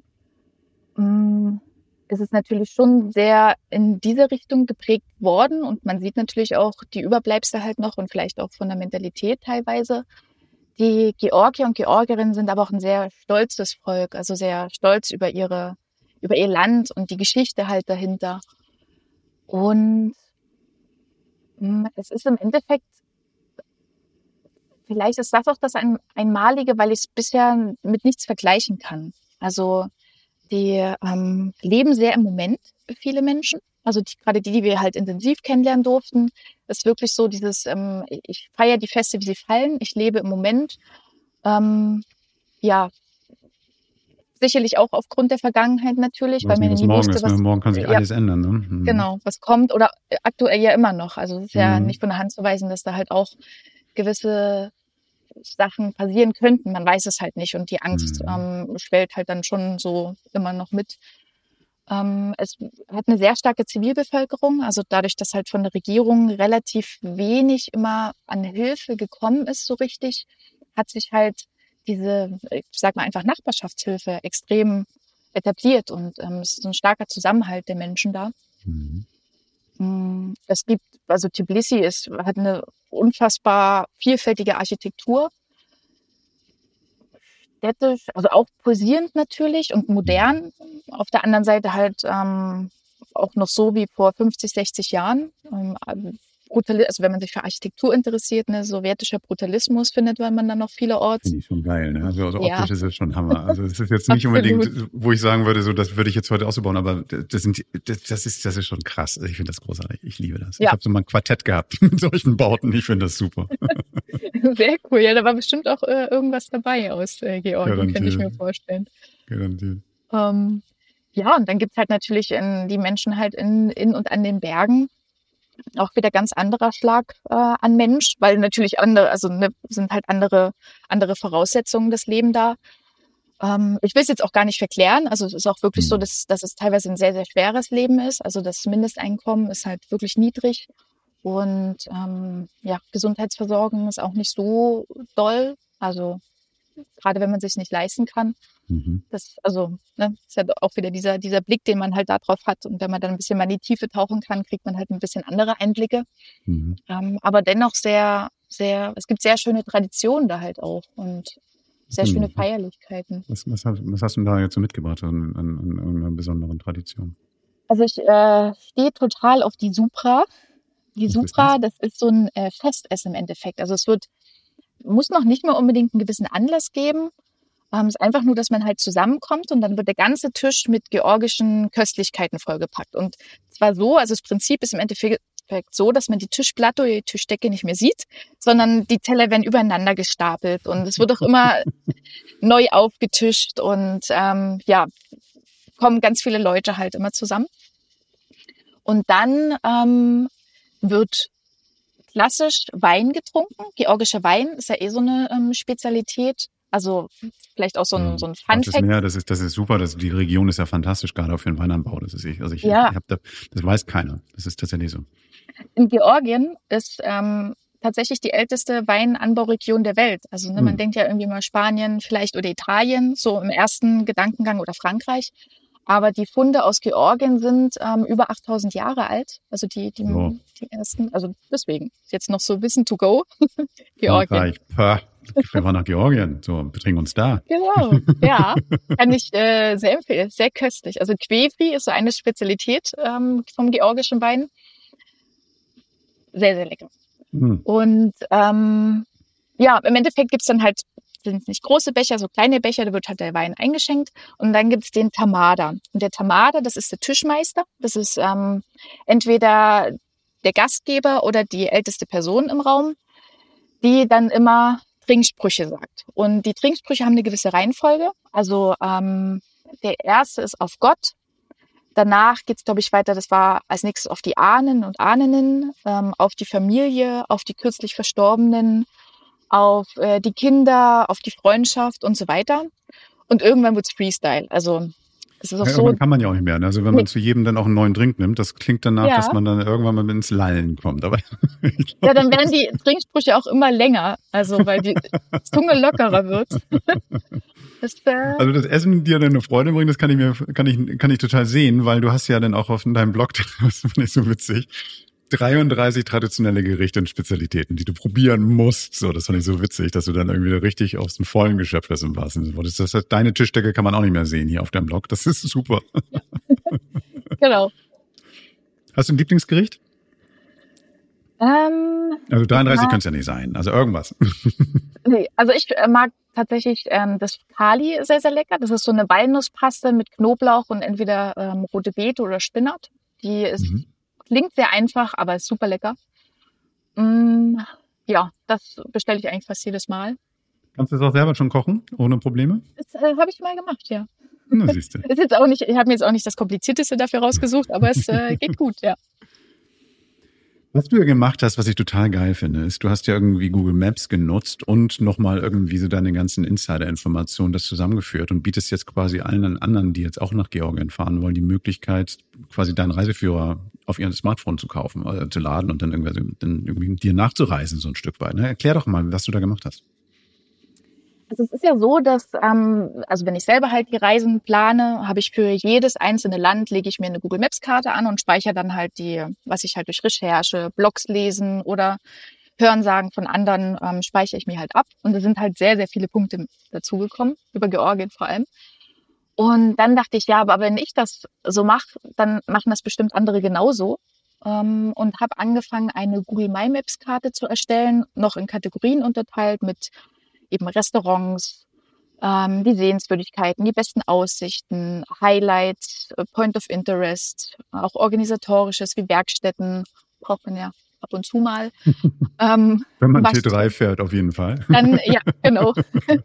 Es ist natürlich schon sehr in diese Richtung geprägt worden und man sieht natürlich auch die Überbleibsel halt noch und vielleicht auch von der Mentalität teilweise. Die Georgier und Georgierinnen sind aber auch ein sehr stolzes Volk, also sehr stolz über ihr Land und die Geschichte halt dahinter. Und es ist im Endeffekt, vielleicht ist das auch das Einmalige, weil ich es bisher mit nichts vergleichen kann. Also die leben sehr im Moment, viele Menschen. Also gerade die wir halt intensiv kennenlernen durften, ist wirklich so dieses, ich feiere die Feste, wie sie fallen. Ich lebe im Moment. Sicherlich auch aufgrund der Vergangenheit natürlich, weil man nie wusste, morgen kann sich alles ändern. Ne? Genau, was kommt oder aktuell ja immer noch. Also es ist ja nicht von der Hand zu weisen, dass da halt auch gewisse Sachen passieren könnten. Man weiß es halt nicht und die Angst schwellt halt dann schon so immer noch mit. Es hat eine sehr starke Zivilbevölkerung, also dadurch, dass halt von der Regierung relativ wenig immer an Hilfe gekommen ist, so richtig, hat sich halt diese, ich sag mal einfach Nachbarschaftshilfe extrem etabliert und es ist ein starker Zusammenhalt der Menschen da. Es gibt, also Tbilisi hat eine unfassbar vielfältige Architektur. Städtisch, also auch pulsierend natürlich und modern. Auf der anderen Seite halt auch noch so wie vor 50, 60 Jahren. Also wenn man sich für Architektur interessiert, ne, sowjetischer Brutalismus findet man dann noch vielerorts. Finde ich schon geil, ne? Also optisch ist das schon Hammer. Also es ist jetzt nicht unbedingt, wo ich sagen würde, so das würde ich jetzt heute ausbauen, aber das ist schon krass. Ich finde das großartig. Ich liebe das. Ja. Ich habe so mal ein Quartett gehabt mit solchen Bauten. Ich finde das super. Sehr cool. Ja, da war bestimmt auch irgendwas dabei aus Georgien, könnte ich mir vorstellen. Garantiert. Ja, und dann gibt's halt natürlich die Menschen halt in und an den Bergen auch wieder ganz anderer Schlag an Mensch, weil natürlich sind halt andere Voraussetzungen das Leben da. Ich will es jetzt auch gar nicht verklären. Also es ist auch wirklich so, dass es teilweise ein sehr, sehr schweres Leben ist. Also das Mindesteinkommen ist halt wirklich niedrig. Und Gesundheitsversorgung ist auch nicht so doll. Also gerade wenn man sich nicht leisten kann. Das ist ja auch wieder dieser Blick, den man halt da drauf hat. Und wenn man dann ein bisschen mal in die Tiefe tauchen kann, kriegt man halt ein bisschen andere Einblicke. Aber dennoch sehr, sehr, es gibt sehr schöne Traditionen da halt auch und sehr schöne Feierlichkeiten. Was hast du da jetzt so mitgebracht an einer besonderen Tradition? Also ich stehe total auf die Supra. Die Supra, das ist so ein Festessen im Endeffekt. Also es muss noch nicht mal unbedingt einen gewissen Anlass geben. Es ist einfach nur, dass man halt zusammenkommt und dann wird der ganze Tisch mit georgischen Köstlichkeiten vollgepackt. Und zwar so, also das Prinzip ist im Endeffekt so, dass man die Tischplatte oder die Tischdecke nicht mehr sieht, sondern die Teller werden übereinander gestapelt und es wird auch immer neu aufgetischt und kommen ganz viele Leute halt immer zusammen. Und dann wird klassisch Wein getrunken. Georgischer Wein ist ja so eine Spezialität. Also vielleicht auch so ein Fun-Fact. Das ist super. Die Region ist ja fantastisch, gerade auch für den Weinanbau. Das weiß keiner. Das ist tatsächlich so. In Georgien ist tatsächlich die älteste Weinanbauregion der Welt. Also man denkt ja irgendwie mal Spanien vielleicht oder Italien, so im ersten Gedankengang oder Frankreich. Aber die Funde aus Georgien sind über 8000 Jahre alt. Also die ersten, also deswegen ist jetzt noch so Wissen to go. Georgien. Wir waren nach Georgien, so, wir trinken uns da. Genau, ja, kann ich sehr empfehlen, sehr köstlich. Also Kvevri ist so eine Spezialität vom georgischen Wein. Sehr, sehr lecker. Und im Endeffekt gibt's dann halt, sind nicht große Becher, so kleine Becher, da wird halt der Wein eingeschenkt. Und dann gibt's den Tamada. Und der Tamada, das ist der Tischmeister. Das ist entweder der Gastgeber oder die älteste Person im Raum, die dann immer Trinksprüche sagt. Und die Trinksprüche haben eine gewisse Reihenfolge. Also der erste ist auf Gott. Danach geht's, glaube ich, weiter. Das war als nächstes auf die Ahnen und Ahnen, auf die Familie, auf die kürzlich Verstorbenen, auf die Kinder, auf die Freundschaft und so weiter. Und irgendwann wird's Freestyle. Also es ist auch so. Kann man ja auch nicht mehr. Ne? Also wenn man zu jedem dann auch einen neuen Drink nimmt, das klingt danach, dass man dann irgendwann mal ins Lallen kommt. Aber ja, dann werden die Trinksprüche auch immer länger, also weil die Zunge lockerer wird. Also das Essen dir eine Freude bringt, das kann ich total sehen, weil du hast ja dann auch auf deinem Blog, das fand ich so witzig, 33 traditionelle Gerichte und Spezialitäten, die du probieren musst. So, das fand ich so witzig, dass du dann irgendwie richtig aus dem Vollen geschöpft hast im wahrsten Sinne des Wortes. Das heißt, deine Tischdecke kann man auch nicht mehr sehen hier auf deinem Blog. Das ist super. Ja. Genau. Hast du ein Lieblingsgericht? Also 33 könnte es ja nicht sein. Also irgendwas. Nee, also ich mag tatsächlich das Kali sehr, sehr lecker. Das ist so eine Walnusspaste mit Knoblauch und entweder rote Beete oder Spinat. Die ist klingt sehr einfach, aber ist super lecker. Ja, das bestelle ich eigentlich fast jedes Mal. Kannst du das auch selber schon kochen, ohne Probleme? Das habe ich mal gemacht, ja. Na, siehst du. Ist jetzt auch nicht, ich habe mir jetzt auch nicht das Komplizierteste dafür rausgesucht, aber es geht gut, ja. Was du ja gemacht hast, was ich total geil finde, ist, du hast ja irgendwie Google Maps genutzt und nochmal irgendwie so deine ganzen Insider-Informationen das zusammengeführt und bietest jetzt quasi allen anderen, die jetzt auch nach Georgien fahren wollen, die Möglichkeit, quasi deinen Reiseführer auf ihren Smartphone zu kaufen, zu laden und dann irgendwie dir nachzureisen, so ein Stück weit. Ne? Erklär doch mal, was du da gemacht hast. Also es ist ja so, dass, also wenn ich selber halt die Reisen plane, habe ich für jedes einzelne Land, lege ich mir eine Google Maps Karte an und speichere dann halt was ich halt durch Recherche, Blogs lesen oder Hörensagen von anderen, speichere ich mir halt ab. Und da sind halt sehr, sehr viele Punkte dazugekommen, über Georgien vor allem. Und dann dachte ich, ja, aber wenn ich das so mache, dann machen das bestimmt andere genauso. Und habe angefangen, eine Google My Maps Karte zu erstellen, noch in Kategorien unterteilt mit eben Restaurants, die Sehenswürdigkeiten, die besten Aussichten, Highlights, Point of Interest, auch organisatorisches wie Werkstätten, braucht man ja ab und zu mal. Wenn man T3 fährt, auf jeden Fall. Dann, ja, genau.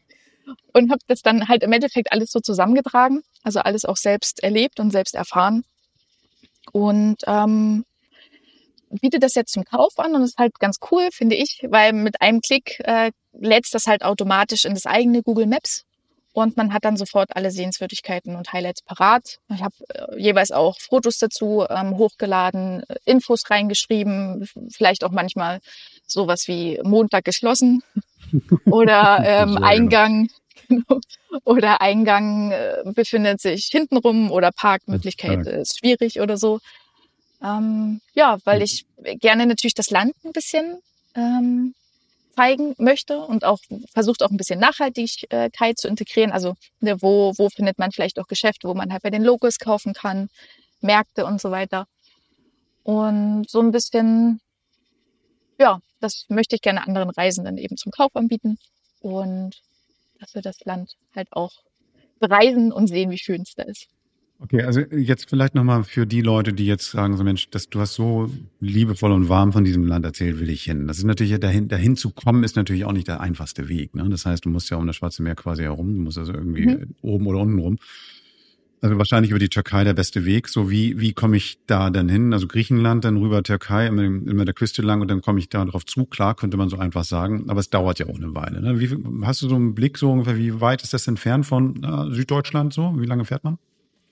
und habe das dann halt im Endeffekt alles so zusammengetragen, also alles auch selbst erlebt und selbst erfahren und biete das jetzt zum Kauf an und das ist halt ganz cool, finde ich, weil mit einem Klick lädt das halt automatisch in das eigene Google Maps und man hat dann sofort alle Sehenswürdigkeiten und Highlights parat. Ich habe jeweils auch Fotos dazu hochgeladen, Infos reingeschrieben, vielleicht auch manchmal sowas wie Montag geschlossen oder Eingang genau, oder Eingang befindet sich hintenrum oder Parkmöglichkeit ist schwierig oder so. Weil ich gerne natürlich das Land ein bisschen zeigen möchte und auch versucht auch ein bisschen Nachhaltigkeit zu integrieren. Also wo findet man vielleicht auch Geschäfte, wo man halt bei den Locals kaufen kann, Märkte und so weiter. Und so ein bisschen, das möchte ich gerne anderen Reisenden eben zum Kauf anbieten und dass wir das Land halt auch bereisen und sehen, wie schön es da ist. Okay, also jetzt vielleicht nochmal für die Leute, die jetzt sagen, so Mensch, du hast so liebevoll und warm von diesem Land erzählt, will ich hin. Das ist natürlich, dahin zu kommen, ist natürlich auch nicht der einfachste Weg. Ne? Das heißt, du musst ja um das Schwarze Meer quasi herum, du musst also irgendwie oben oder unten rum. Also wahrscheinlich über die Türkei der beste Weg. So wie komme ich da denn hin? Also Griechenland, dann rüber Türkei, immer der Küste lang und dann komme ich da drauf zu. Klar, könnte man so einfach sagen, aber es dauert ja auch eine Weile. Ne? Hast du so einen Blick so ungefähr, wie weit ist das entfernt von Süddeutschland so? Wie lange fährt man?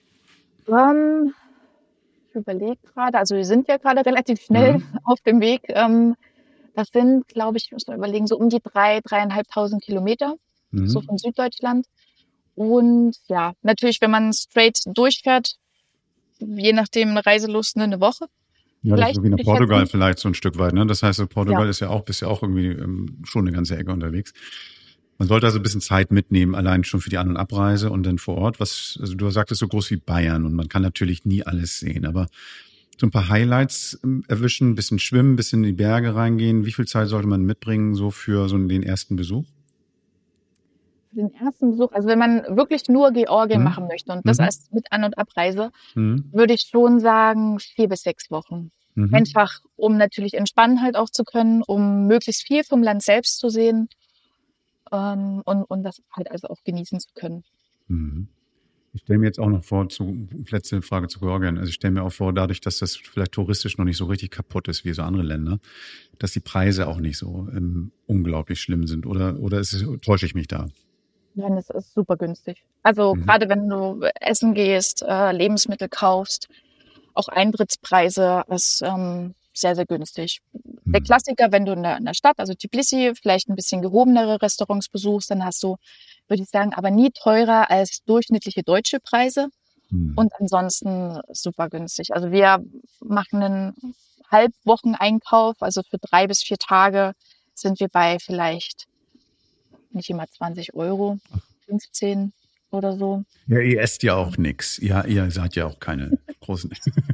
Ich überlege gerade, also wir sind ja gerade relativ schnell auf dem Weg. Das sind, glaube ich muss mal überlegen, so um die 3.500 Kilometer, so von Süddeutschland. Und ja, natürlich, wenn man straight durchfährt, je nachdem eine Reiselust, eine Woche. Ja, das ist so wie nach Portugal vielleicht so ein Stück weit. Ne? Das heißt, Portugal ist bist ja auch irgendwie schon eine ganze Ecke unterwegs. Man sollte also ein bisschen Zeit mitnehmen, allein schon für die An- und Abreise und dann vor Ort. Also du sagtest so groß wie Bayern und man kann natürlich nie alles sehen, aber so ein paar Highlights erwischen, ein bisschen schwimmen, ein bisschen in die Berge reingehen. Wie viel Zeit sollte man mitbringen so für so den ersten Besuch? Den ersten Besuch, also wenn man wirklich nur Georgien machen möchte und das als mit An- und Abreise, würde ich schon sagen 4 bis 6 Wochen. Einfach, um natürlich entspannen halt auch zu können, um möglichst viel vom Land selbst zu sehen. Und das halt also auch genießen zu können. Ich stelle mir jetzt auch noch vor, letzte Frage zu Georgien, also ich stelle mir auch vor, dadurch, dass das vielleicht touristisch noch nicht so richtig kaputt ist wie so andere Länder, dass die Preise auch nicht so unglaublich schlimm sind. Oder täusche ich mich da? Nein, es ist super günstig. Also gerade wenn du essen gehst, Lebensmittel kaufst, auch Eintrittspreise ist sehr, sehr günstig. Der Klassiker, wenn du in der Stadt, also Tbilisi, vielleicht ein bisschen gehobenere Restaurants besuchst, dann hast du, würde ich sagen, aber nie teurer als durchschnittliche deutsche Preise. Und ansonsten super günstig. Also wir machen einen Halbwocheneinkauf, also für 3 bis 4 Tage sind wir bei vielleicht nicht immer 20 €, 15 oder so. Ja, ihr esst ja auch nix. Ihr seid ja auch keine großen.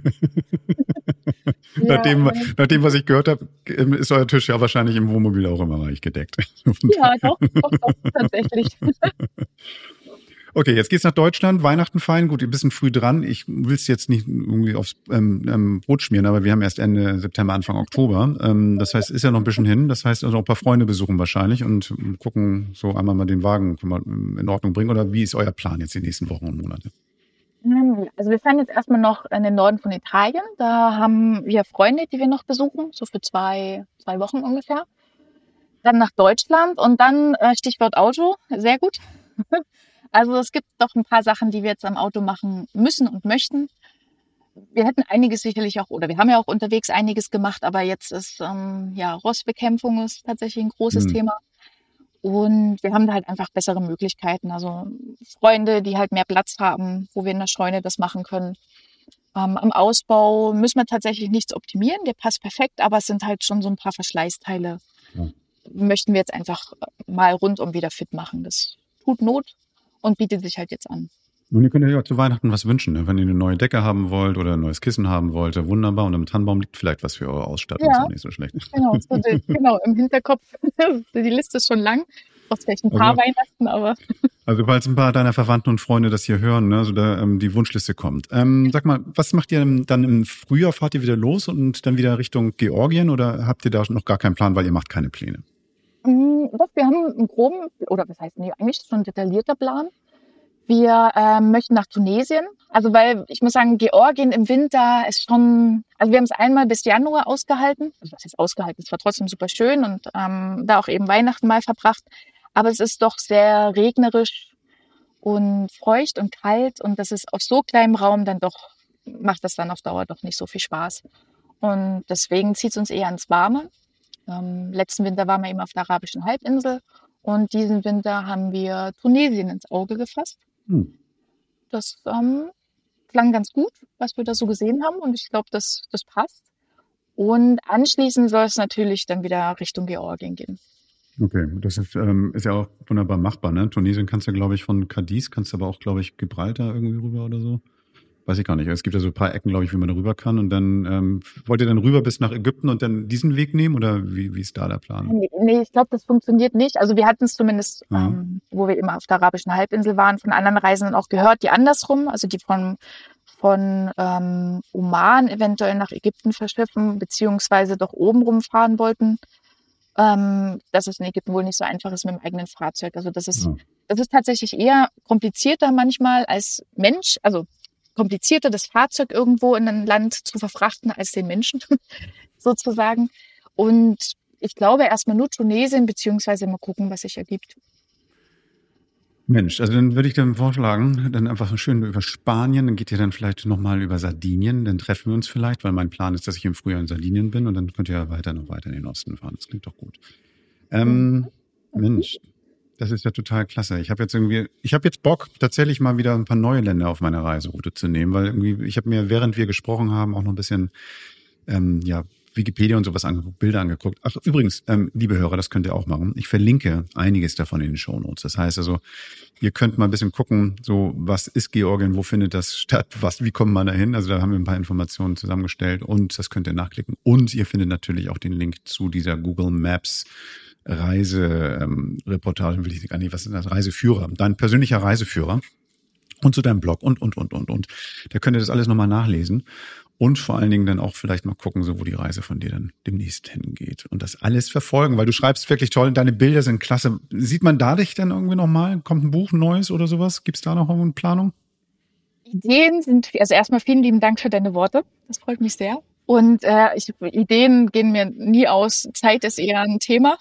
Nach dem, was ich gehört habe, ist euer Tisch ja wahrscheinlich im Wohnmobil auch immer reich gedeckt. Ja, doch, tatsächlich. Okay, jetzt geht's nach Deutschland, Weihnachten feiern. Gut, ihr bist ein bisschen früh dran. Ich will es jetzt nicht irgendwie aufs Brot schmieren, aber wir haben erst Ende September, Anfang Oktober. Das heißt, ist ja noch ein bisschen hin. Das heißt, also auch ein paar Freunde besuchen wahrscheinlich und gucken, so einmal mal den Wagen in Ordnung bringen. Oder wie ist euer Plan jetzt die nächsten Wochen und Monate? Also wir fahren jetzt erstmal noch in den Norden von Italien. Da haben wir Freunde, die wir noch besuchen, so für 2 Wochen ungefähr. Dann nach Deutschland und dann Stichwort Auto, sehr gut. Also es gibt doch ein paar Sachen, die wir jetzt am Auto machen müssen und möchten. Wir hätten einiges sicherlich auch, oder wir haben ja auch unterwegs einiges gemacht, aber jetzt ist Rostbekämpfung ist tatsächlich ein großes Thema. Und wir haben da halt einfach bessere Möglichkeiten. Also Freunde, die halt mehr Platz haben, wo wir in der Scheune das machen können. Am Ausbau müssen wir tatsächlich nichts optimieren. Der passt perfekt, aber es sind halt schon so ein paar Verschleißteile. Ja. Möchten wir jetzt einfach mal rundum wieder fit machen. Das tut Not und bietet sich halt jetzt an. Und ihr könnt euch auch zu Weihnachten was wünschen, ne? Wenn ihr eine neue Decke haben wollt oder ein neues Kissen haben wollt, wunderbar. Und am Tannenbaum liegt vielleicht was für eure Ausstattung, ist auch nicht so schlecht. Genau, im Hinterkopf. Die Liste ist schon lang. Brauchst vielleicht ein paar Weihnachten, aber... Also falls ein paar deiner Verwandten und Freunde das hier hören, ne, so da die Wunschliste kommt. Sag mal, was macht ihr dann im Frühjahr? Fahrt ihr wieder los und dann wieder Richtung Georgien oder habt ihr da noch gar keinen Plan, weil ihr macht keine Pläne? Doch, wir haben einen groben, oder was heißt, nee, eigentlich schon ein detaillierter Plan. Wir möchten nach Tunesien. Also, weil ich muss sagen, Georgien im Winter ist schon, also wir haben es einmal bis Januar ausgehalten. Also was ist ausgehalten? Es war trotzdem super schön und da auch eben Weihnachten mal verbracht. Aber es ist doch sehr regnerisch und feucht und kalt und das ist auf so kleinem Raum dann doch, macht das dann auf Dauer doch nicht so viel Spaß. Und deswegen zieht es uns eher ins Warme. Letzten Winter waren wir eben auf der arabischen Halbinsel und diesen Winter haben wir Tunesien ins Auge gefasst. Das klang ganz gut, was wir da so gesehen haben und ich glaube, das passt. Und anschließend soll es natürlich dann wieder Richtung Georgien gehen. Okay, das ist ja auch wunderbar machbar, ne? Tunesien kannst du, glaube ich, von Cadiz, kannst du aber auch, glaube ich, Gibraltar irgendwie rüber oder so. Weiß ich gar nicht. Es gibt ja so ein paar Ecken, glaube ich, wie man da rüber kann. Und dann wollt ihr dann rüber bis nach Ägypten und dann diesen Weg nehmen? Oder wie ist da der Plan? Nee, ich glaube, das funktioniert nicht. Also wir hatten es zumindest, wo wir immer auf der arabischen Halbinsel waren, von anderen Reisenden auch gehört, die andersrum, also die von Oman eventuell nach Ägypten verschiffen, beziehungsweise doch oben rumfahren wollten. Dass es in Ägypten wohl nicht so einfach ist mit dem eigenen Fahrzeug. Also das ist tatsächlich eher komplizierter manchmal als Mensch, also komplizierter, das Fahrzeug irgendwo in ein Land zu verfrachten als den Menschen sozusagen. Und ich glaube erstmal nur Tunesien, beziehungsweise mal gucken, was sich ergibt. Mensch, also dann würde ich dann vorschlagen, dann einfach schön über Spanien, dann geht ihr dann vielleicht nochmal über Sardinien, dann treffen wir uns vielleicht, weil mein Plan ist, dass ich im Frühjahr in Sardinien bin und dann könnt ihr ja noch weiter in den Osten fahren. Das klingt doch gut. Mensch, das ist ja total klasse. Ich habe jetzt Bock, tatsächlich mal wieder ein paar neue Länder auf meine Reiseroute zu nehmen, weil irgendwie, ich habe mir, während wir gesprochen haben, auch noch ein bisschen, Wikipedia und sowas angeguckt, Bilder angeguckt. Ach, übrigens, liebe Hörer, das könnt ihr auch machen. Ich verlinke einiges davon in den Shownotes. Das heißt also, ihr könnt mal ein bisschen gucken, so, was ist Georgien, wo findet das statt, wie kommt man da hin? Also da haben wir ein paar Informationen zusammengestellt und das könnt ihr nachklicken. Und ihr findet natürlich auch den Link zu dieser Google Maps Reisereportagen, will ich gar nicht, was ist das? Reiseführer, dein persönlicher Reiseführer und zu deinem Blog und. Da könnt ihr das alles nochmal nachlesen und vor allen Dingen dann auch vielleicht mal gucken, so wo die Reise von dir dann demnächst hingeht und das alles verfolgen, weil du schreibst wirklich toll, deine Bilder sind klasse. Sieht man da dich dann irgendwie nochmal? Kommt ein Buch, ein neues oder sowas? Gibt's da noch irgendeine Planung? Ideen sind, also erstmal vielen lieben Dank für deine Worte. Das freut mich sehr. Und Ideen gehen mir nie aus. Zeit ist eher ein Thema.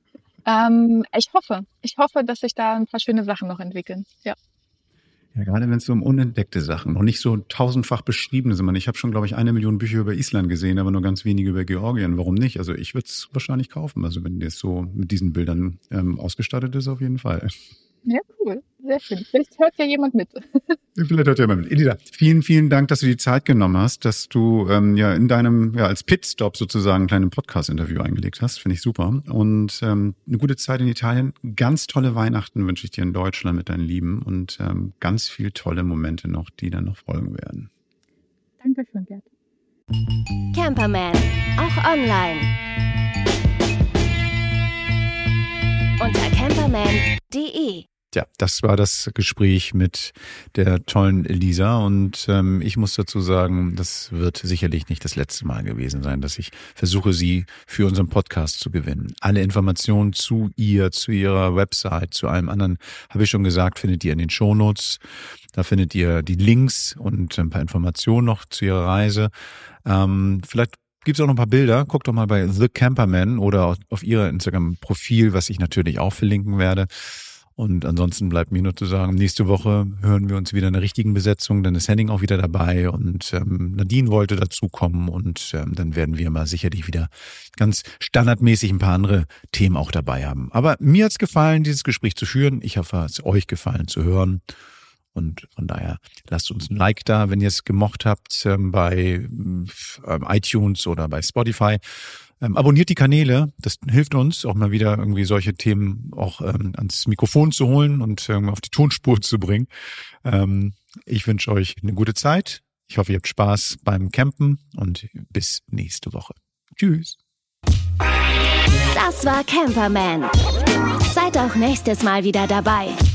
Ich hoffe, dass sich da ein paar schöne Sachen noch entwickeln. Ja. Ja, gerade wenn es so um unentdeckte Sachen, noch nicht so tausendfach beschriebene sind. Ich habe schon, glaube ich, 1 Million Bücher über Island gesehen, aber nur ganz wenige über Georgien. Warum nicht? Also ich würde es wahrscheinlich kaufen. Also wenn das so mit diesen Bildern ausgestattet ist, auf jeden Fall. Ja, cool. Sehr schön. Vielleicht hört ja jemand mit. Elisa, vielen, vielen Dank, dass du die Zeit genommen hast, dass du in deinem, als Pitstop sozusagen ein kleines Podcast-Interview eingelegt hast. Finde ich super. Und eine gute Zeit in Italien. Ganz tolle Weihnachten wünsche ich dir in Deutschland mit deinen Lieben und ganz viele tolle Momente noch, die dann noch folgen werden. Dankeschön, Gerd. Camperman, auch online. Unter camperman.de. Ja, das war das Gespräch mit der tollen Elisa und ich muss dazu sagen, das wird sicherlich nicht das letzte Mal gewesen sein, dass ich versuche, sie für unseren Podcast zu gewinnen. Alle Informationen zu ihr, zu ihrer Website, zu allem anderen, habe ich schon gesagt, findet ihr in den Shownotes. Da findet ihr die Links und ein paar Informationen noch zu ihrer Reise. Vielleicht gibt's auch noch ein paar Bilder. Guckt doch mal bei The Camperman oder auf ihrer Instagram-Profil, was ich natürlich auch verlinken werde. Und ansonsten bleibt mir nur zu sagen, nächste Woche hören wir uns wieder in der richtigen Besetzung. Dann ist Henning auch wieder dabei und Nadine wollte dazukommen und dann werden wir mal sicherlich wieder ganz standardmäßig ein paar andere Themen auch dabei haben. Aber mir hat's gefallen, dieses Gespräch zu führen. Ich hoffe, es euch gefallen zu hören. Und von daher lasst uns ein Like da, wenn ihr es gemocht habt bei iTunes oder bei Spotify. Abonniert die Kanäle, das hilft uns auch mal wieder irgendwie solche Themen auch ans Mikrofon zu holen und auf die Tonspur zu bringen. Ich wünsche euch eine gute Zeit. Ich hoffe, ihr habt Spaß beim Campen und bis nächste Woche. Tschüss. Das war Camperman. Seid auch nächstes Mal wieder dabei.